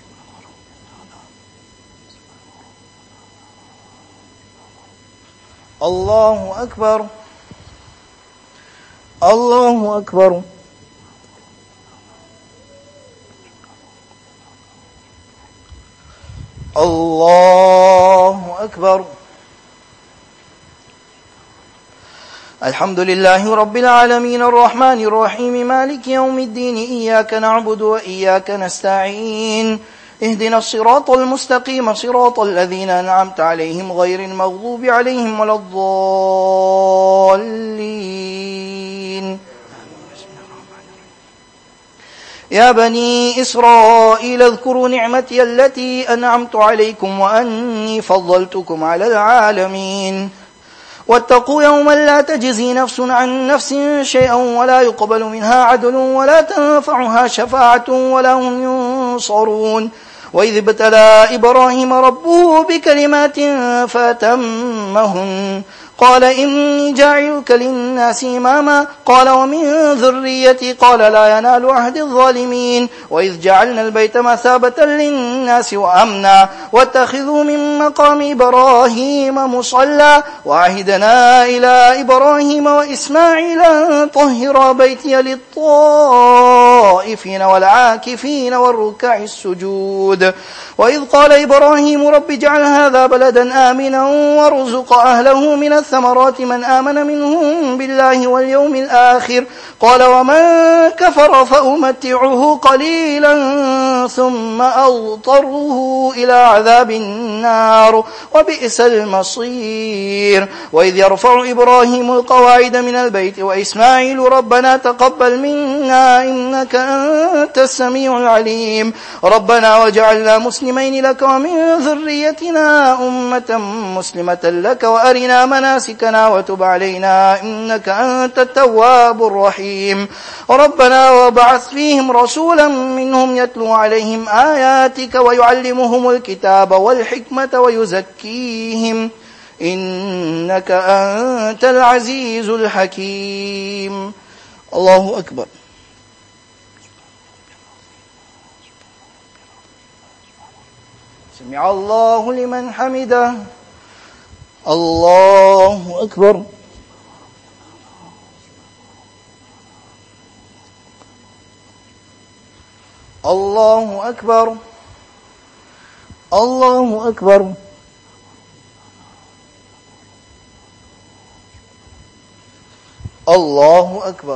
الله أكبر. الله أكبر. الله أكبر. الحمد لله رب العالمين الرحمن الرحيم مالك يوم الدين إياك نعبد وإياك نستعين اهدنا الصراط المستقيم صراط الذين أنعمت عليهم غير المغضوب عليهم ولا الضالين. يا بني إسرائيل اذكروا نعمتي التي أنعمت عليكم وأني فضلتكم على العالمين واتقوا يوما لا تجزي نفس عن نفس شيئا ولا يقبل منها عدل ولا تنفعها شفاعة ولا هم ينصرون. وإذ ابتلى إبراهيم ربه بكلمات فأتمهن قال إني جاعلك للناس إماما قال ومن ذريتي قال لا ينال عهد الظالمين. وإذ جعلنا البيت مثابة للناس وأمنا واتخذوا من مقام إبراهيم مصلى وعهدنا إلى إبراهيم وإسماعيل أن طهر بيتي للطائفين والعاكفين والركع السجود. وإذ قال إبراهيم رب اجعل هذا بلدا آمنا وارزق أهله من الثمرات من آمن منهم بالله واليوم الآخر قال ومن كفر فأمتعه قليلا ثم أضطره إلى عذاب النار وبئس المصير. وإذ يرفع إبراهيم القواعد من البيت وإسماعيل ربنا تقبل منا إنك أنت السميع العليم ربنا وجعلنا مسلمين لك ومن ذريتنا أمة مسلمة لك وأرنا مناسكنا وتب علينا إنك أنت التواب الرحيم. ربنا وبعث فيهم رسولا منهم يتلو عليهم آياتك ويعلمهم الكتاب والحكمة ويزكيهم إنك أنت العزيز الحكيم. الله أكبر. سمع الله لمن حمده. الله أكبر. الله أكبر. الله أكبر. الله أكبر.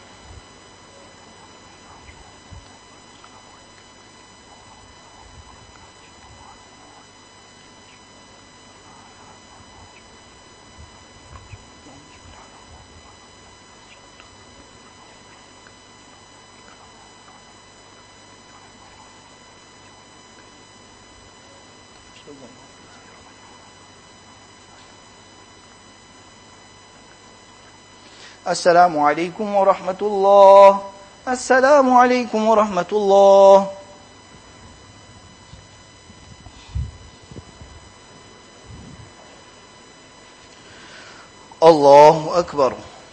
السلام عليكم ورحمة الله. السلام عليكم ورحمة الله. الله أكبر.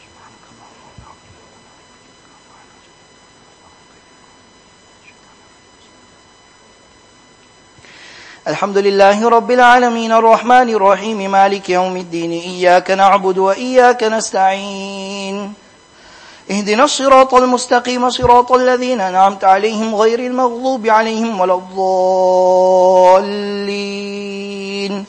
الحمد لله رب العالمين الرحمن الرحيم مالك يوم الدين إياك نعبد وإياك نستعين اهدنا الصراط المستقيم صراط الذين أنعمت عليهم غير المغضوب عليهم ولا الضالين.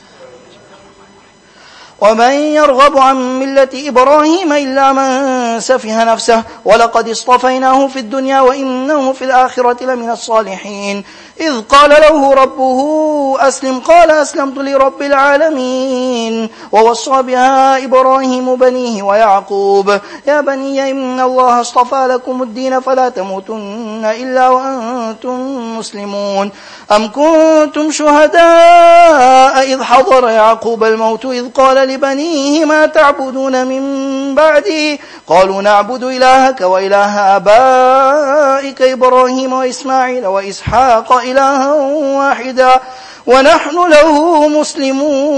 ومن يرغب عن ملة إبراهيم إلا من سفه نفسه ولقد اصطفيناه في الدنيا وإنه في الآخرة لمن الصالحين. إذ قال له ربه أسلم قال أسلمت لرب العالمين. ووصى بها إبراهيم بنيه ويعقوب يا بني إن الله اصطفى لكم الدين فلا تموتن إلا وأنتم مسلمون. أم كنتم شهداء إذ حضر يعقوب الموت إذ قال لبنيه ما تعبدون من بعدي قالوا نعبد إلهك وإله آبائك إبراهيم وإسماعيل وإسحاق إلها واحدا ونحن له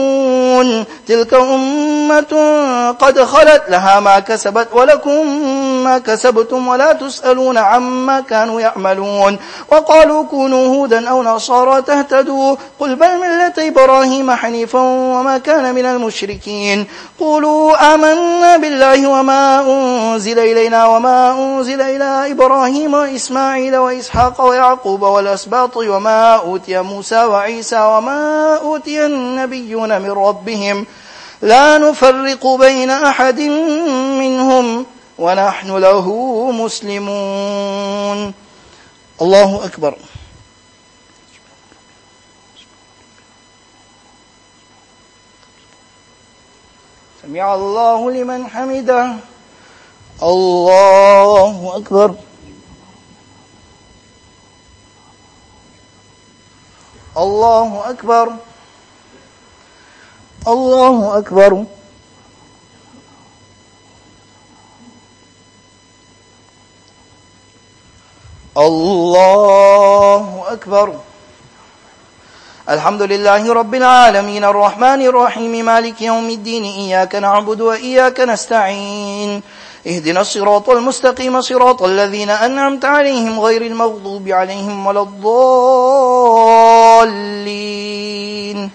مسلمون. تلك أمة قد خلت لها ما كسبت ولكم ما كسبتم ولا تسألون عما كانوا يعملون وقالوا كونوا هودا أو نصارى تهتدوا قل بل ملة إبراهيم حنيفا وما كان من المشركين قولوا آمنا بالله وما أنزل إلينا وما أنزل إلى إبراهيم وإسماعيل وإسحاق ويعقوب والأسباط وما أوتي موسى وعيسى وما أوتي النبيون من ربهم لا نفرق بين أحد منهم ونحن له مسلمون. الله أكبر. سمع الله لمن حمده. الله أكبر. الله أكبر. الله أكبر. الله أكبر. الحمد لله رب العالمين الرحمن الرحيم مالك يوم الدين إياك نعبد وإياك نستعين اهدنا الصراط المستقيم صراط الذين أنعمت عليهم غير المغضوب عليهم ولا الضالين.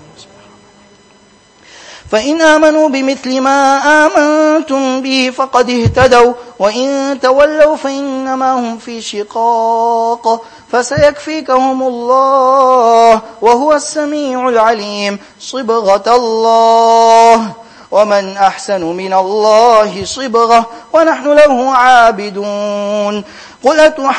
فإن آمنوا بمثل ما آمنتم به فقد اهتدوا وإن تولوا فإنما هم في شقاق فسيكفيكهم الله وهو السميع العليم. صبغة الله ومن أحسن من الله صبغة ونحن له عابدون. قل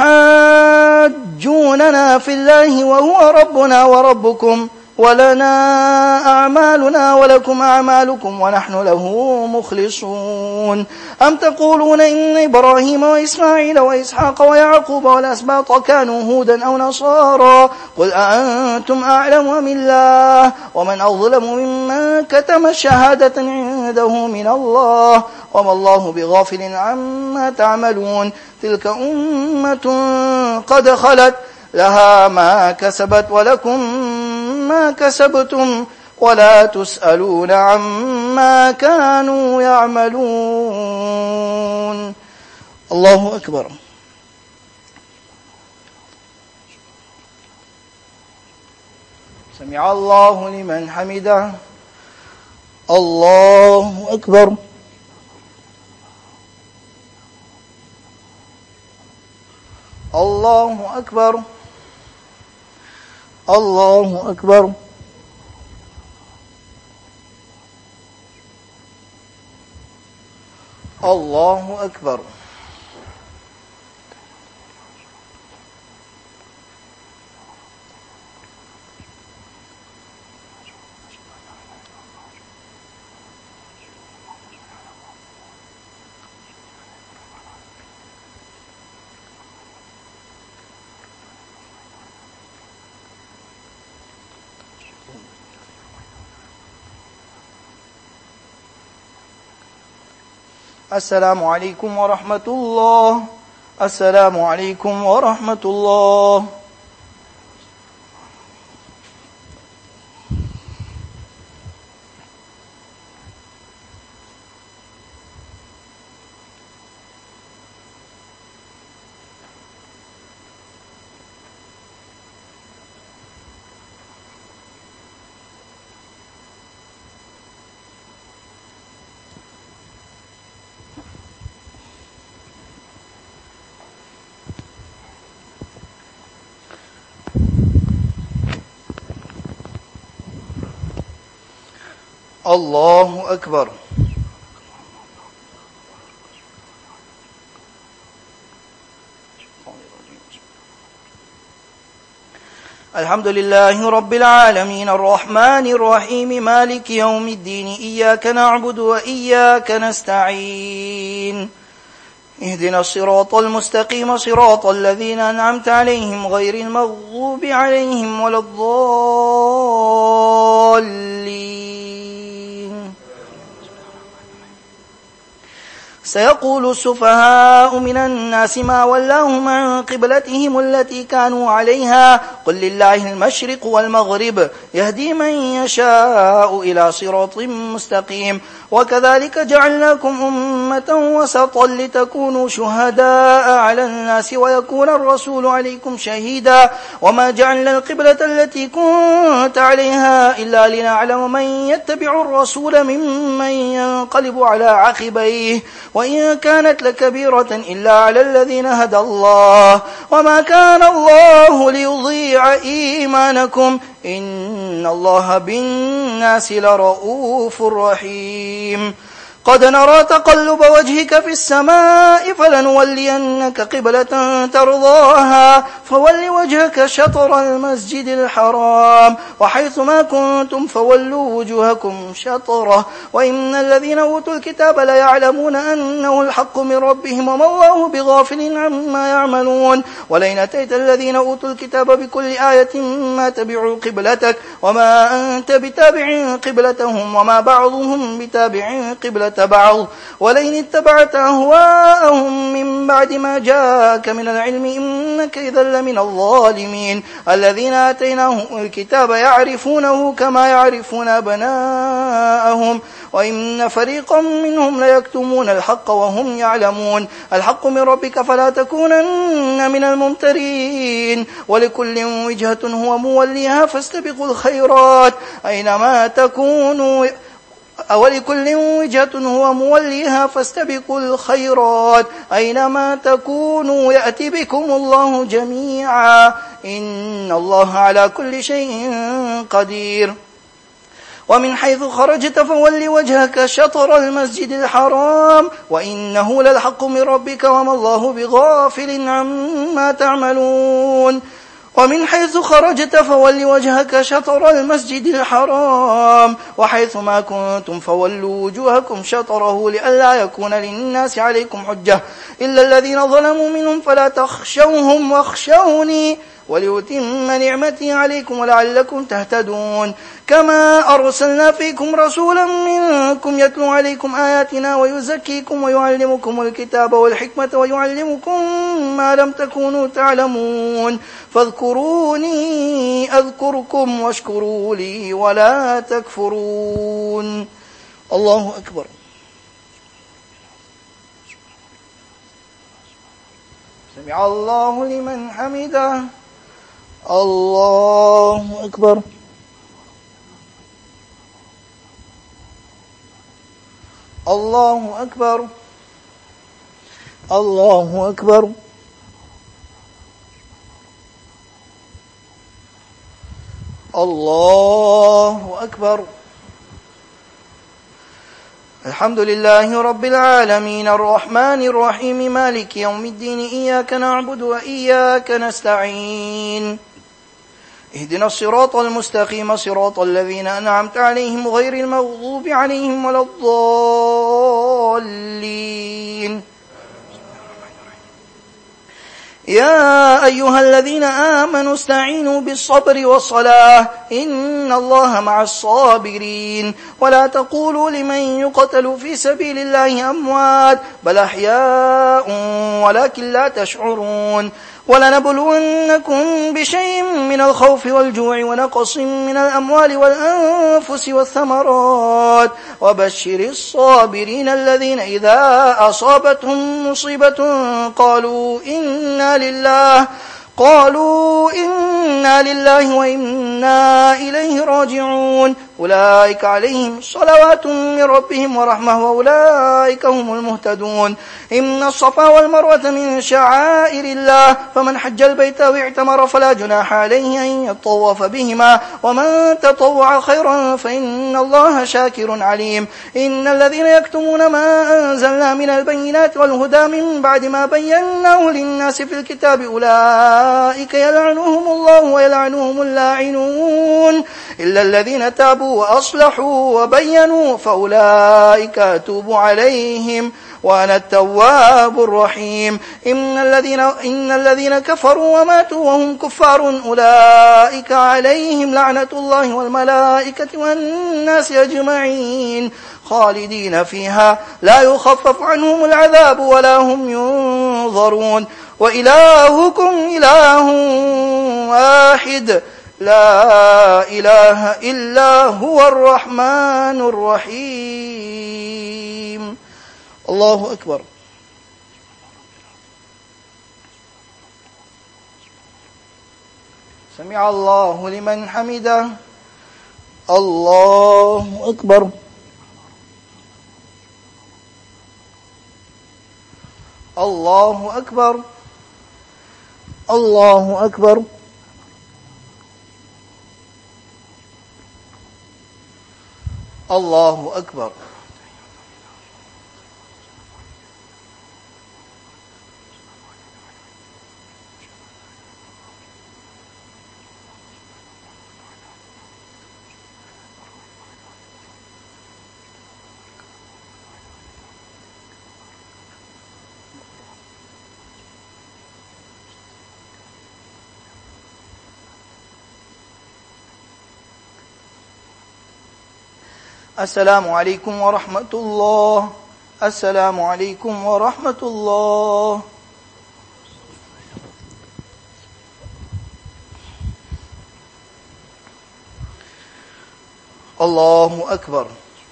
أتحاجوننا في الله وهو ربنا وربكم ولنا أعمالنا ولكم أعمالكم ونحن له مخلصون. أم تقولون إن إبراهيم وإسماعيل وإسحاق ويعقوب والأسباط كانوا هودا أو نصارى قل أأنتم أعلم أم الله ومن أظلم ممن كتم شهادة عنده من الله وما الله بغافل عما تعملون. تلك أمة قد خلت لها ما كسبت ولكم ما كسبتم ولا تسألون عما كانوا يعملون. الله أكبر. سمع الله لمن حمده. الله أكبر. الله أكبر. الله أكبر. الله أكبر. السلام عليكم ورحمة الله. السلام عليكم ورحمة الله. الله أكبر. الحمد لله رب العالمين الرحمن الرحيم مالك يوم الدين إياك نعبد وإياك نستعين اهدنا الصراط المستقيم صراط الذين أنعمت عليهم غير المغضوب عليهم ولا الضالين. سيقول السفهاء من الناس ما ولاهم عن قبلتهم التي كانوا عليها قل لله المشرق والمغرب يهدي من يشاء إلى صراط مستقيم. وكذلك جعلناكم أمة وسطا لتكونوا شهداء على الناس ويكون الرسول عليكم شهيدا وما جعلنا القبلة التي كنت عليها إلا لنعلم من يتبع الرسول ممن ينقلب على عقبيه وإن كانت لكبيرة إلا على الذين هدى الله وما كان الله ليضيع إيمانكم إن الله بالناس لرؤوف رحيم قد نرى تقلب وجهك في السماء فلنولينك قبلة ترضاها فول وجهك شطر المسجد الحرام وحيث ما كنتم فولوا وجوهكم شطره وإن الذين أوتوا الكتاب ليعلمون أنه الحق من ربهم وما الله بغافل عما يعملون ولئن أتيت الذين أوتوا الكتاب بكل آية ما تبعوا قبلتك وما أنت بتابع قبلتهم وما بعضهم بتابع قبلة بعض ولئن اتبعت أهواءهم من بعد ما جاءك من العلم إنك إذا لمن الظالمين الذين آتيناهم الكتاب يعرفونه كما يعرفون أبناءهم وإن فريقا منهم ليكتمون الحق وهم يعلمون الحق من ربك فلا تكونن من الممترين ولكل وجهة هو موليها فاستبقوا الخيرات أينما تكونوا ولكل وجهة هو موليها فاستبقوا الخيرات أينما تكونوا يأتي بكم الله جميعا إن الله على كل شيء قدير ومن حيث خرجت فول وجهك شطر المسجد الحرام وإنه للحق من ربك وما الله بغافل عما تعملون ومن حيث خرجت فول وجهك شطر المسجد الحرام وحيث ما كنتم فولوا وجوهكم شطره لئلا يكون للناس عليكم حجة إلا الذين ظلموا منهم فلا تخشوهم واخشوني وليتم نعمتي عليكم ولعلكم تهتدون كما أرسلنا فيكم رسولا منكم يتلو عليكم آياتنا ويزكيكم ويعلمكم الكتاب والحكمة ويعلمكم ما لم تكونوا تعلمون فاذكروني أذكركم واشكروا لي ولا تكفرون الله أكبر سمع الله لمن حمده الله أكبر الله أكبر الله أكبر الله أكبر الحمد لله رب العالمين الرحمن الرحيم مالك يوم الدين إياك نعبد وإياك نستعين اهدنا الصراط المستقيم صراط الذين أنعمت عليهم غير المغضوب عليهم ولا الضالين يا أيها الذين آمنوا استعينوا بالصبر والصلاة إن الله مع الصابرين ولا تقولوا لمن يقتل في سبيل الله أموات بل أحياء ولكن لا تشعرون ولنبلونكم بشيء من الخوف والجوع ونقص من الأموال والأنفس والثمرات وبشر الصابرين الذين إذا أصابتهم مصيبة قالوا إنا لله قالوا إنا لله وإنا إليه راجعون أولئك عليهم صلوات من ربهم ورحمة وأولئك هم المهتدون إن الصفا والمروة من شعائر الله فمن حج البيت واعتمر فلا جناح عليه أن يطوف بهما ومن تطوع خيرا فإن الله شاكر عليم إن الذين يكتمون ما أنزلنا من البينات والهدى من بعد ما بيناه للناس في الكتاب أولئك يلعنهم الله ويلعنهم اللاعنون إلا الذين تابوا وأصلحوا وبينوا فأولئك أتوب عليهم وأنا التواب الرحيم إن الذين, إن الذين كفروا وماتوا وهم كفار أولئك عليهم لعنة الله والملائكة والناس أجمعين خالدين فيها لا يخفف عنهم العذاب ولا هم ينظرون وإلهكم إله واحد لا إله إلا هو الرحمن الرحيم. الله أكبر. سمع الله لمن حمده. الله أكبر. الله أكبر. الله أكبر. الله أكبر. السلام عليكم ورحمة الله. السلام عليكم ورحمة الله. الله أكبر.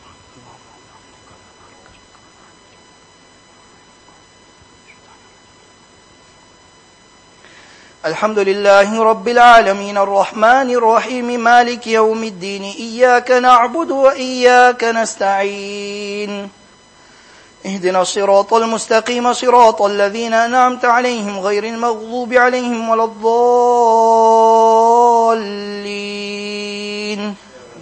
الحمد لله رب العالمين الرحمن الرحيم مالك يوم الدين إياك نعبد وإياك نستعين اهدنا الصراط المستقيم صراط الذين أنعمت عليهم غير المغضوب عليهم ولا الضالين.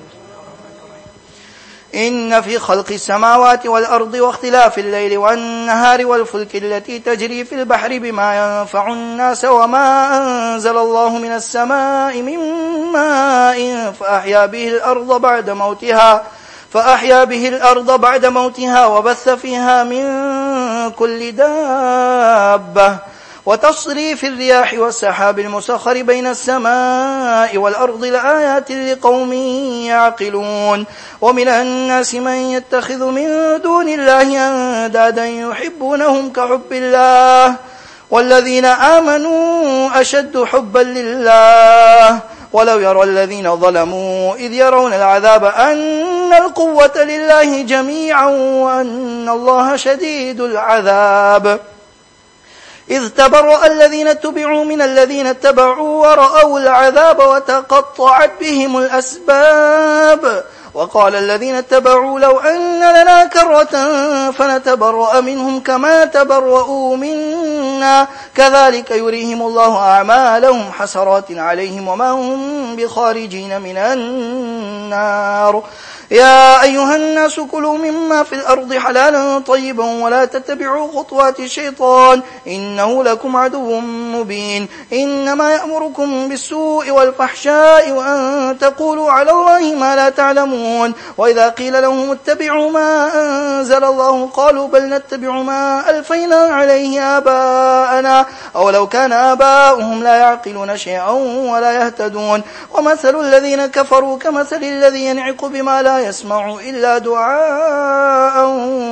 إن في خلق السماوات والأرض واختلاف الليل والنهار والفلك التي تجري في البحر بما ينفع الناس وما أنزل الله من السماء من ماء فأحيا به الأرض بعد موتها فأحيا به الأرض بعد موتها وبث فيها من كل دابة وتصريف الرياح والسحاب المسخر بين السماء والأرض لآيات لقوم يعقلون. ومن الناس من يتخذ من دون الله أندادا يحبونهم كحب الله والذين آمنوا أشد حبا لله ولو يرى الذين ظلموا إذ يرون العذاب أن القوة لله جميعا وأن الله شديد العذاب. إذ تبرأ الذين اتبعوا من الذين اتبعوا ورأوا العذاب وتقطعت بهم الأسباب وقال الذين اتبعوا لو أن لنا كرة فنتبرأ منهم كما تبرؤوا منا كذلك يريهم الله أعمالهم حسرات عليهم وما هم بخارجين من النار. يا أيها الناس كلوا مما في الأرض حلالا طيبا ولا تتبعوا خطوات الشيطان إنه لكم عدو مبين. إنما يأمركم بالسوء والفحشاء وأن تقولوا على الله ما لا تعلمون. وإذا قيل لهم اتبعوا ما أنزل الله قالوا بل نتبع ما ألفينا عليه آباءنا أولو كان آباؤهم لا يعقلون شيئا ولا يهتدون. ومثل الذين كفروا كمثل الذي ينعق بما لا يسمع إلا دعاء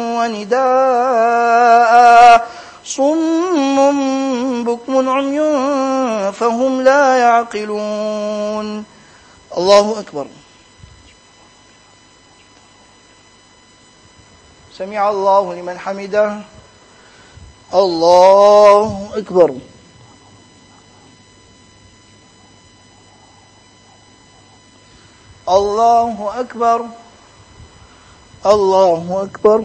ونداء صم بكم عمي فهم لا يعقلون. الله أكبر. سمع الله لمن حمده. الله أكبر. الله أكبر. الله أكبر.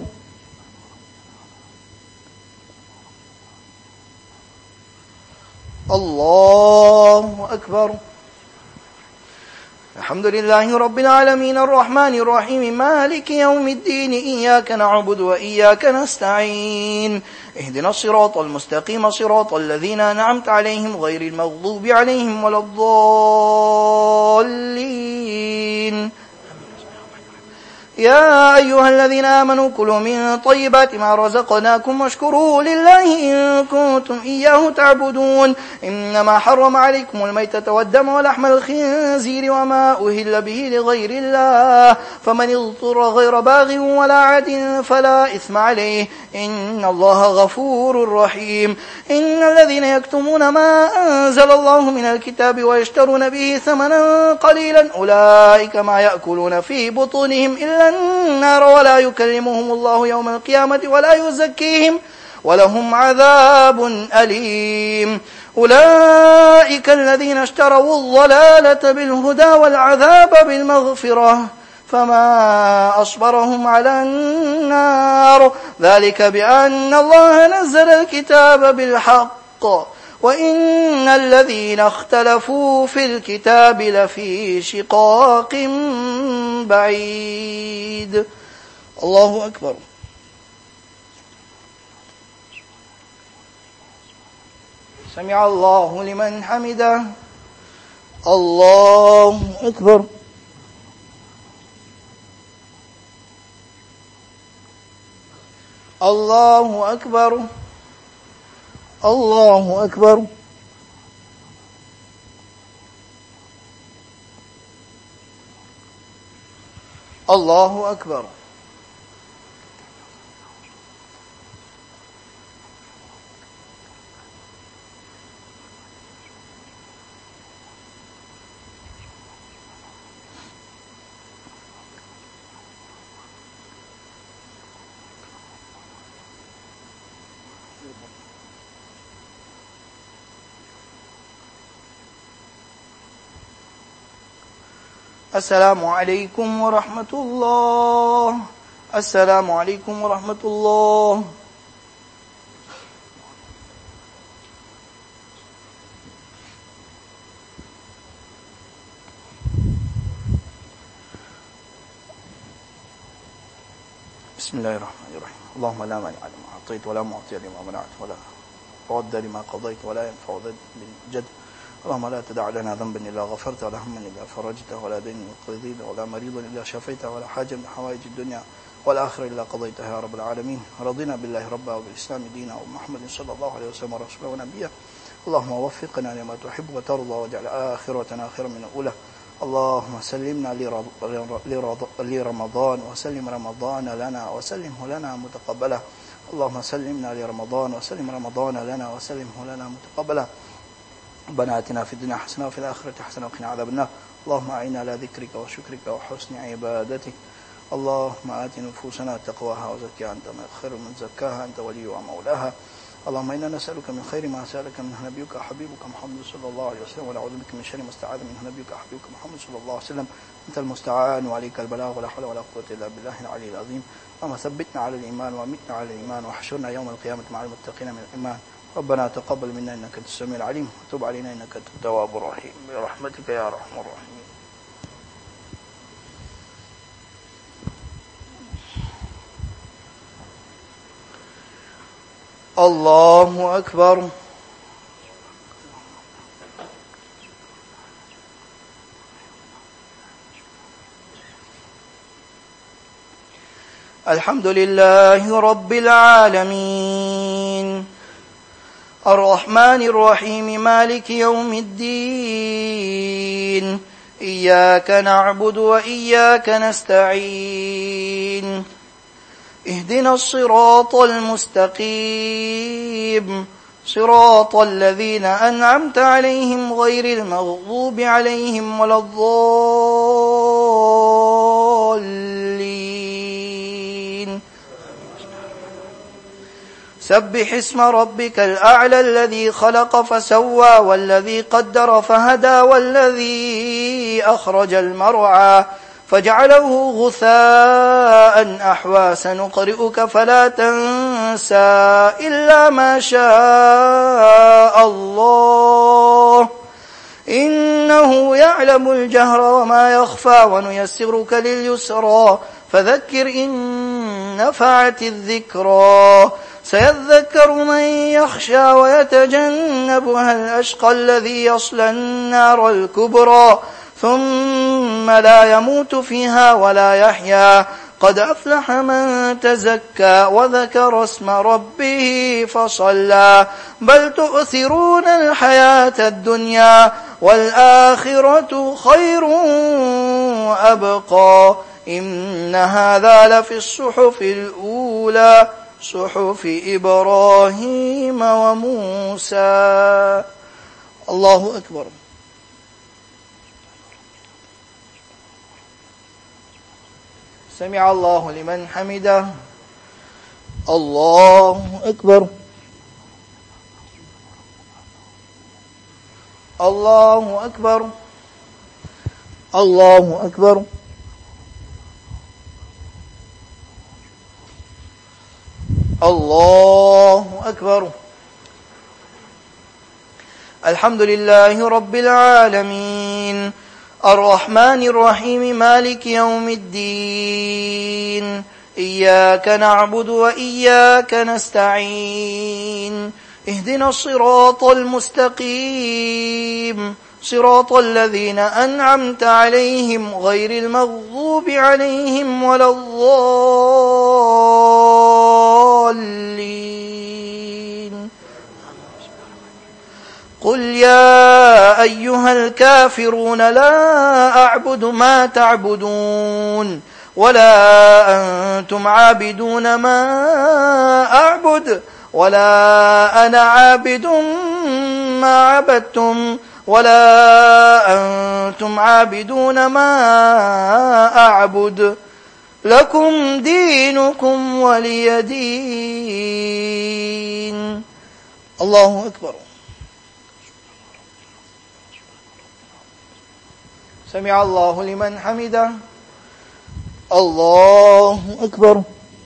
الله أكبر. الحمد لله رب العالمين الرحمن الرحيم مالك يوم الدين إياك نعبد وإياك نستعين اهدنا الصراط المستقيم صراط الذين أنعمت عليهم غير المغضوب عليهم ولا الضالين. يا أيها الذين آمنوا كلوا من طيبات ما رزقناكم واشكروا لله إن كنتم إياه تعبدون إنما حرم عليكم الميتة والدم ولحم الخنزير وما أهل به لغير الله فمن اضطر غير باغ ولا عاد فلا إثم عليه إن الله غفور رحيم إن الذين يكتمون ما أنزل الله من الكتاب ويشترون به ثمنا قليلا أولئك ما يأكلون في بطونهم إلا النار ولا يكلمهم الله يوم القيامة ولا يزكيهم ولهم عذاب أليم أولئك الذين اشتروا الضلالة بالهدى والعذاب بالمغفرة فما أصبرهم على النار ذلك بأن الله نزل الكتاب بالحق وإن الذين اختلفوا في الكتاب لفي شقاق بعيد. الله أكبر. سمع الله لمن حمده. الله أكبر. الله أكبر. الله أكبر. الله أكبر. السلام عليكم ورحمة الله. السلام عليكم ورحمة الله. بسم الله الرحمن الرحيم. اللهم لا مانع لما أعطيت ولا معطي لما منعت ولا رد لما قضيت ولا ينفع ذا بالجد. اللهم لا تدع لنا ذنبا إلا غفرته ولا هما إلا فرجته ولا دين إلا قضيته ولا مريضا إلا شفيته ولا حاجة من حوائج الدنيا والآخرة إلا قضيتها يا رب العالمين. رضينا بالله ربا وبالإسلام دينا ومحمد صلى الله عليه وسلم رسولا ونبيا. اللهم وفقنا لما تحب وترضى واجعل آخرتنا خيرا من الأولى. اللهم سلمنا لرمضان وسلم رمضان لنا وسلمه لنا متقبلا. اللهم سلمنا لرمضان وسلم رمضان لنا وسلمه لنا متقبلا. ربنا آتنا في الدنيا حسنة وفي الآخرة حسنة وقنا عذاب النار. اللهم أعنا على ذكرك وشكرك وحسن عبادتك. اللهم آت نفوسنا تقواها وزكها أنت خير من زكاها أنت ولي ومولاها. اللهم إنا نسألك من خير ما سألك منه نبيك حبيبك محمد صلى الله عليه وسلم ونعوذ بك من شر ما استعاذ منه نبيك حبيبك محمد صلى الله عليه وسلم. أنت المستعان وعليك البلاغ ولا حول ولا قوة إلا بالله العلي العظيم. اللهم ثبتنا على الإيمان وأمتنا على الإيمان وحشرنا يوم القيامة مع المتقين من الإيمان. ربنا تقبل منا إنك أنت السميع العليم وتب علينا إنك أنت التواب الرحيم برحمتك يا أرحم الراحمين. الله أكبر. الحمد لله رب العالمين الرحمن الرحيم مالك يوم الدين إياك نعبد وإياك نستعين اهدنا الصراط المستقيم صراط الذين أنعمت عليهم غير المغضوب عليهم ولا الضالين. سبح اسم ربك الأعلى الذي خلق فسوى والذي قدر فهدى والذي أخرج المرعى فجعله غثاء أحوى سنقرئك فلا تنسى إلا ما شاء الله إنه يعلم الجهر وما يخفى ونيسرك لليسرى فذكر إن نفعت الذكرى سيذكر من يخشى ويتجنبها الأشقى الذي يصلى النار الكبرى ثم لا يموت فيها ولا يحيا قد أفلح من تزكى وذكر اسم ربه فصلى بل تؤثرون الحياة الدنيا والآخرة خير وأبقى إن هذا لفي الصحف الأولى صحف إبراهيم وموسى. الله أكبر. سمع الله لمن حمده. الله أكبر. الله أكبر. الله أكبر. الله أكبر. الحمد لله رب العالمين الرحمن الرحيم مالك يوم الدين إياك نعبد وإياك نستعين اهدنا الصراط المستقيم صراط الذين أنعمت عليهم غير المغضوب عليهم ولا الضالين. قل يا أيها الكافرون لا أعبد ما تعبدون ولا أنتم عابدون ما أعبد ولا أنا عابد ما عبدتم ولا أنتم عابدون ما أعبد لكم دينكم ولي دين. الله أكبر. سمع الله لمن حمده. الله أكبر.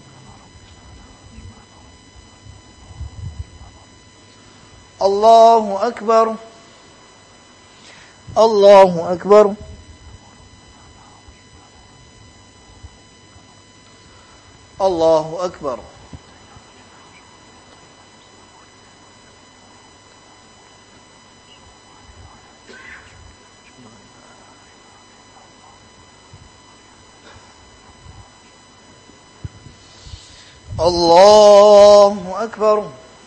الله أكبر. الله أكبر. الله أكبر. الله أكبر.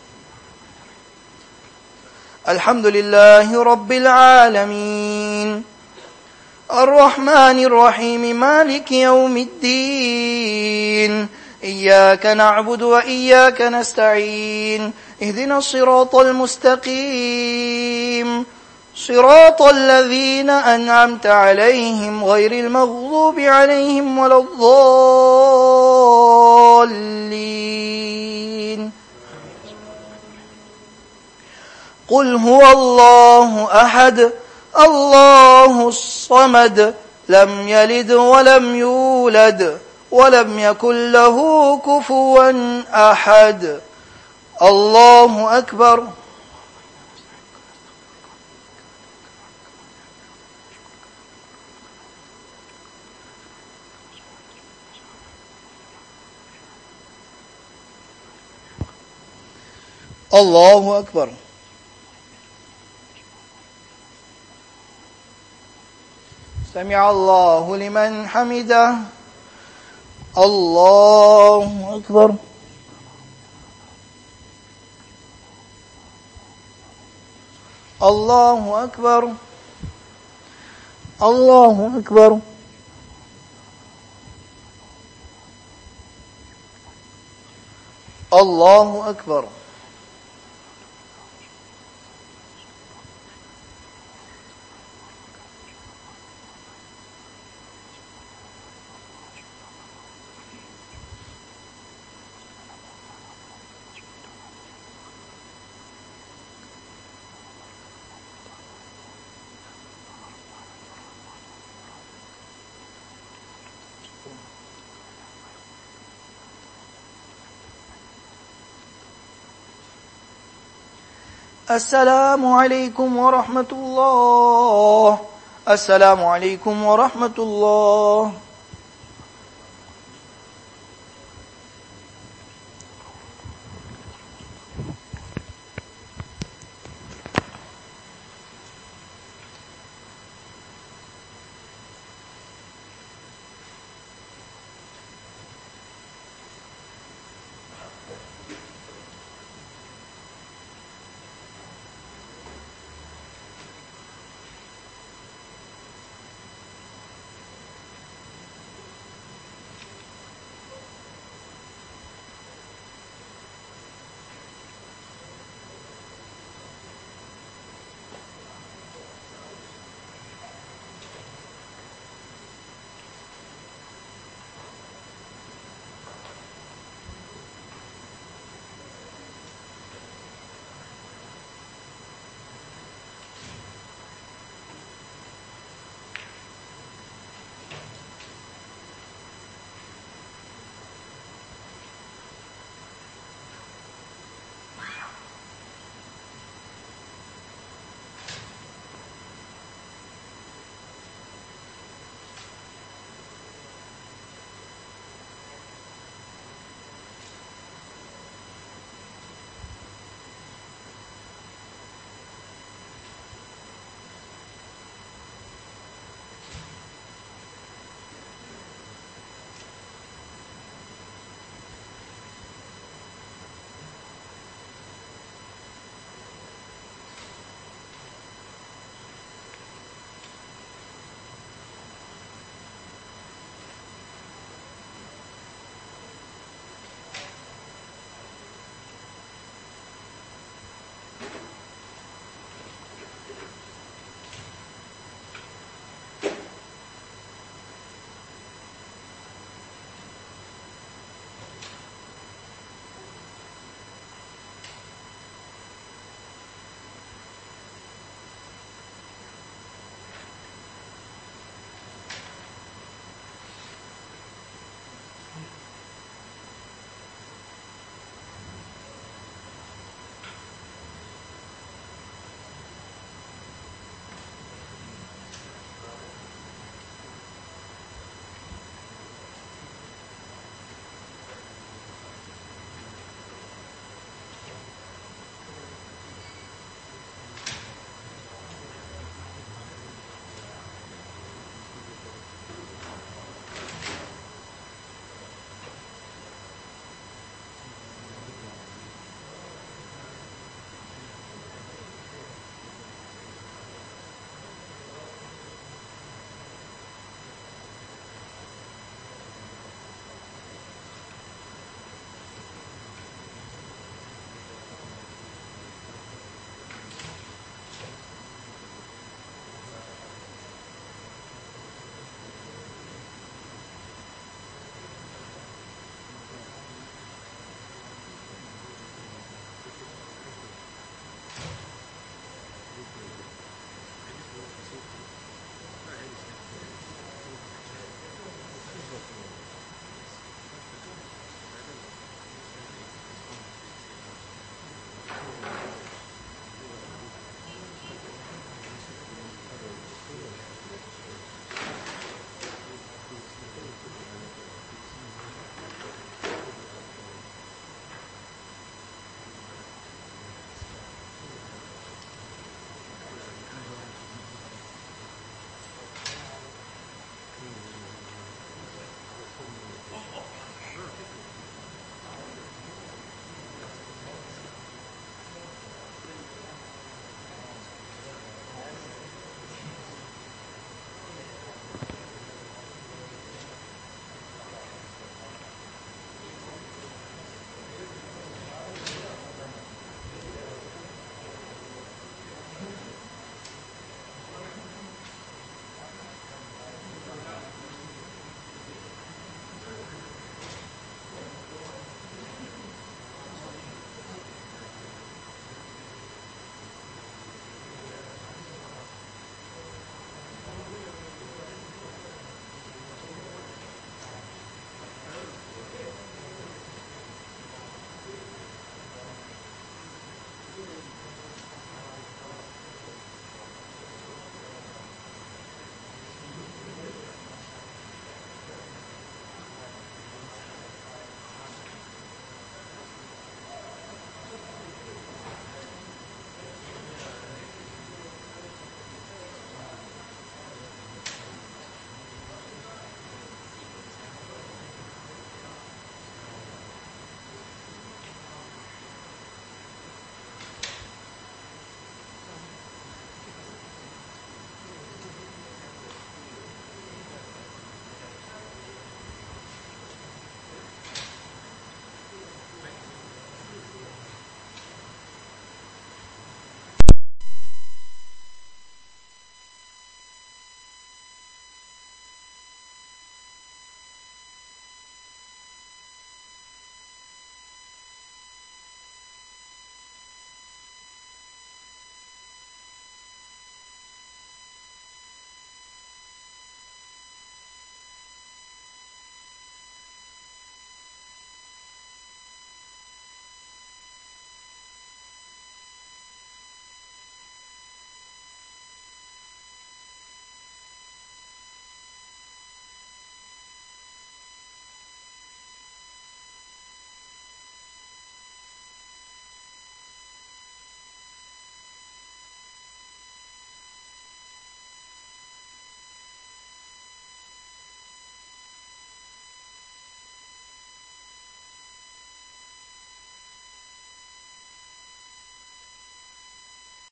الحمد لله رب العالمين الرحمن الرحيم مالك يوم الدين إياك نعبد وإياك نستعين اهدنا الصراط المستقيم صراط الذين أنعمت عليهم غير المغضوب عليهم ولا الضالين. قل هو الله أحد الله الصمد لم يلد ولم يولد ولم يكن له كفوا أحد. الله أكبر. الله أكبر. سمع الله لمن حمده. الله أكبر. الله أكبر. الله أكبر. الله أكبر. السلام عليكم ورحمة الله. السلام عليكم ورحمة الله.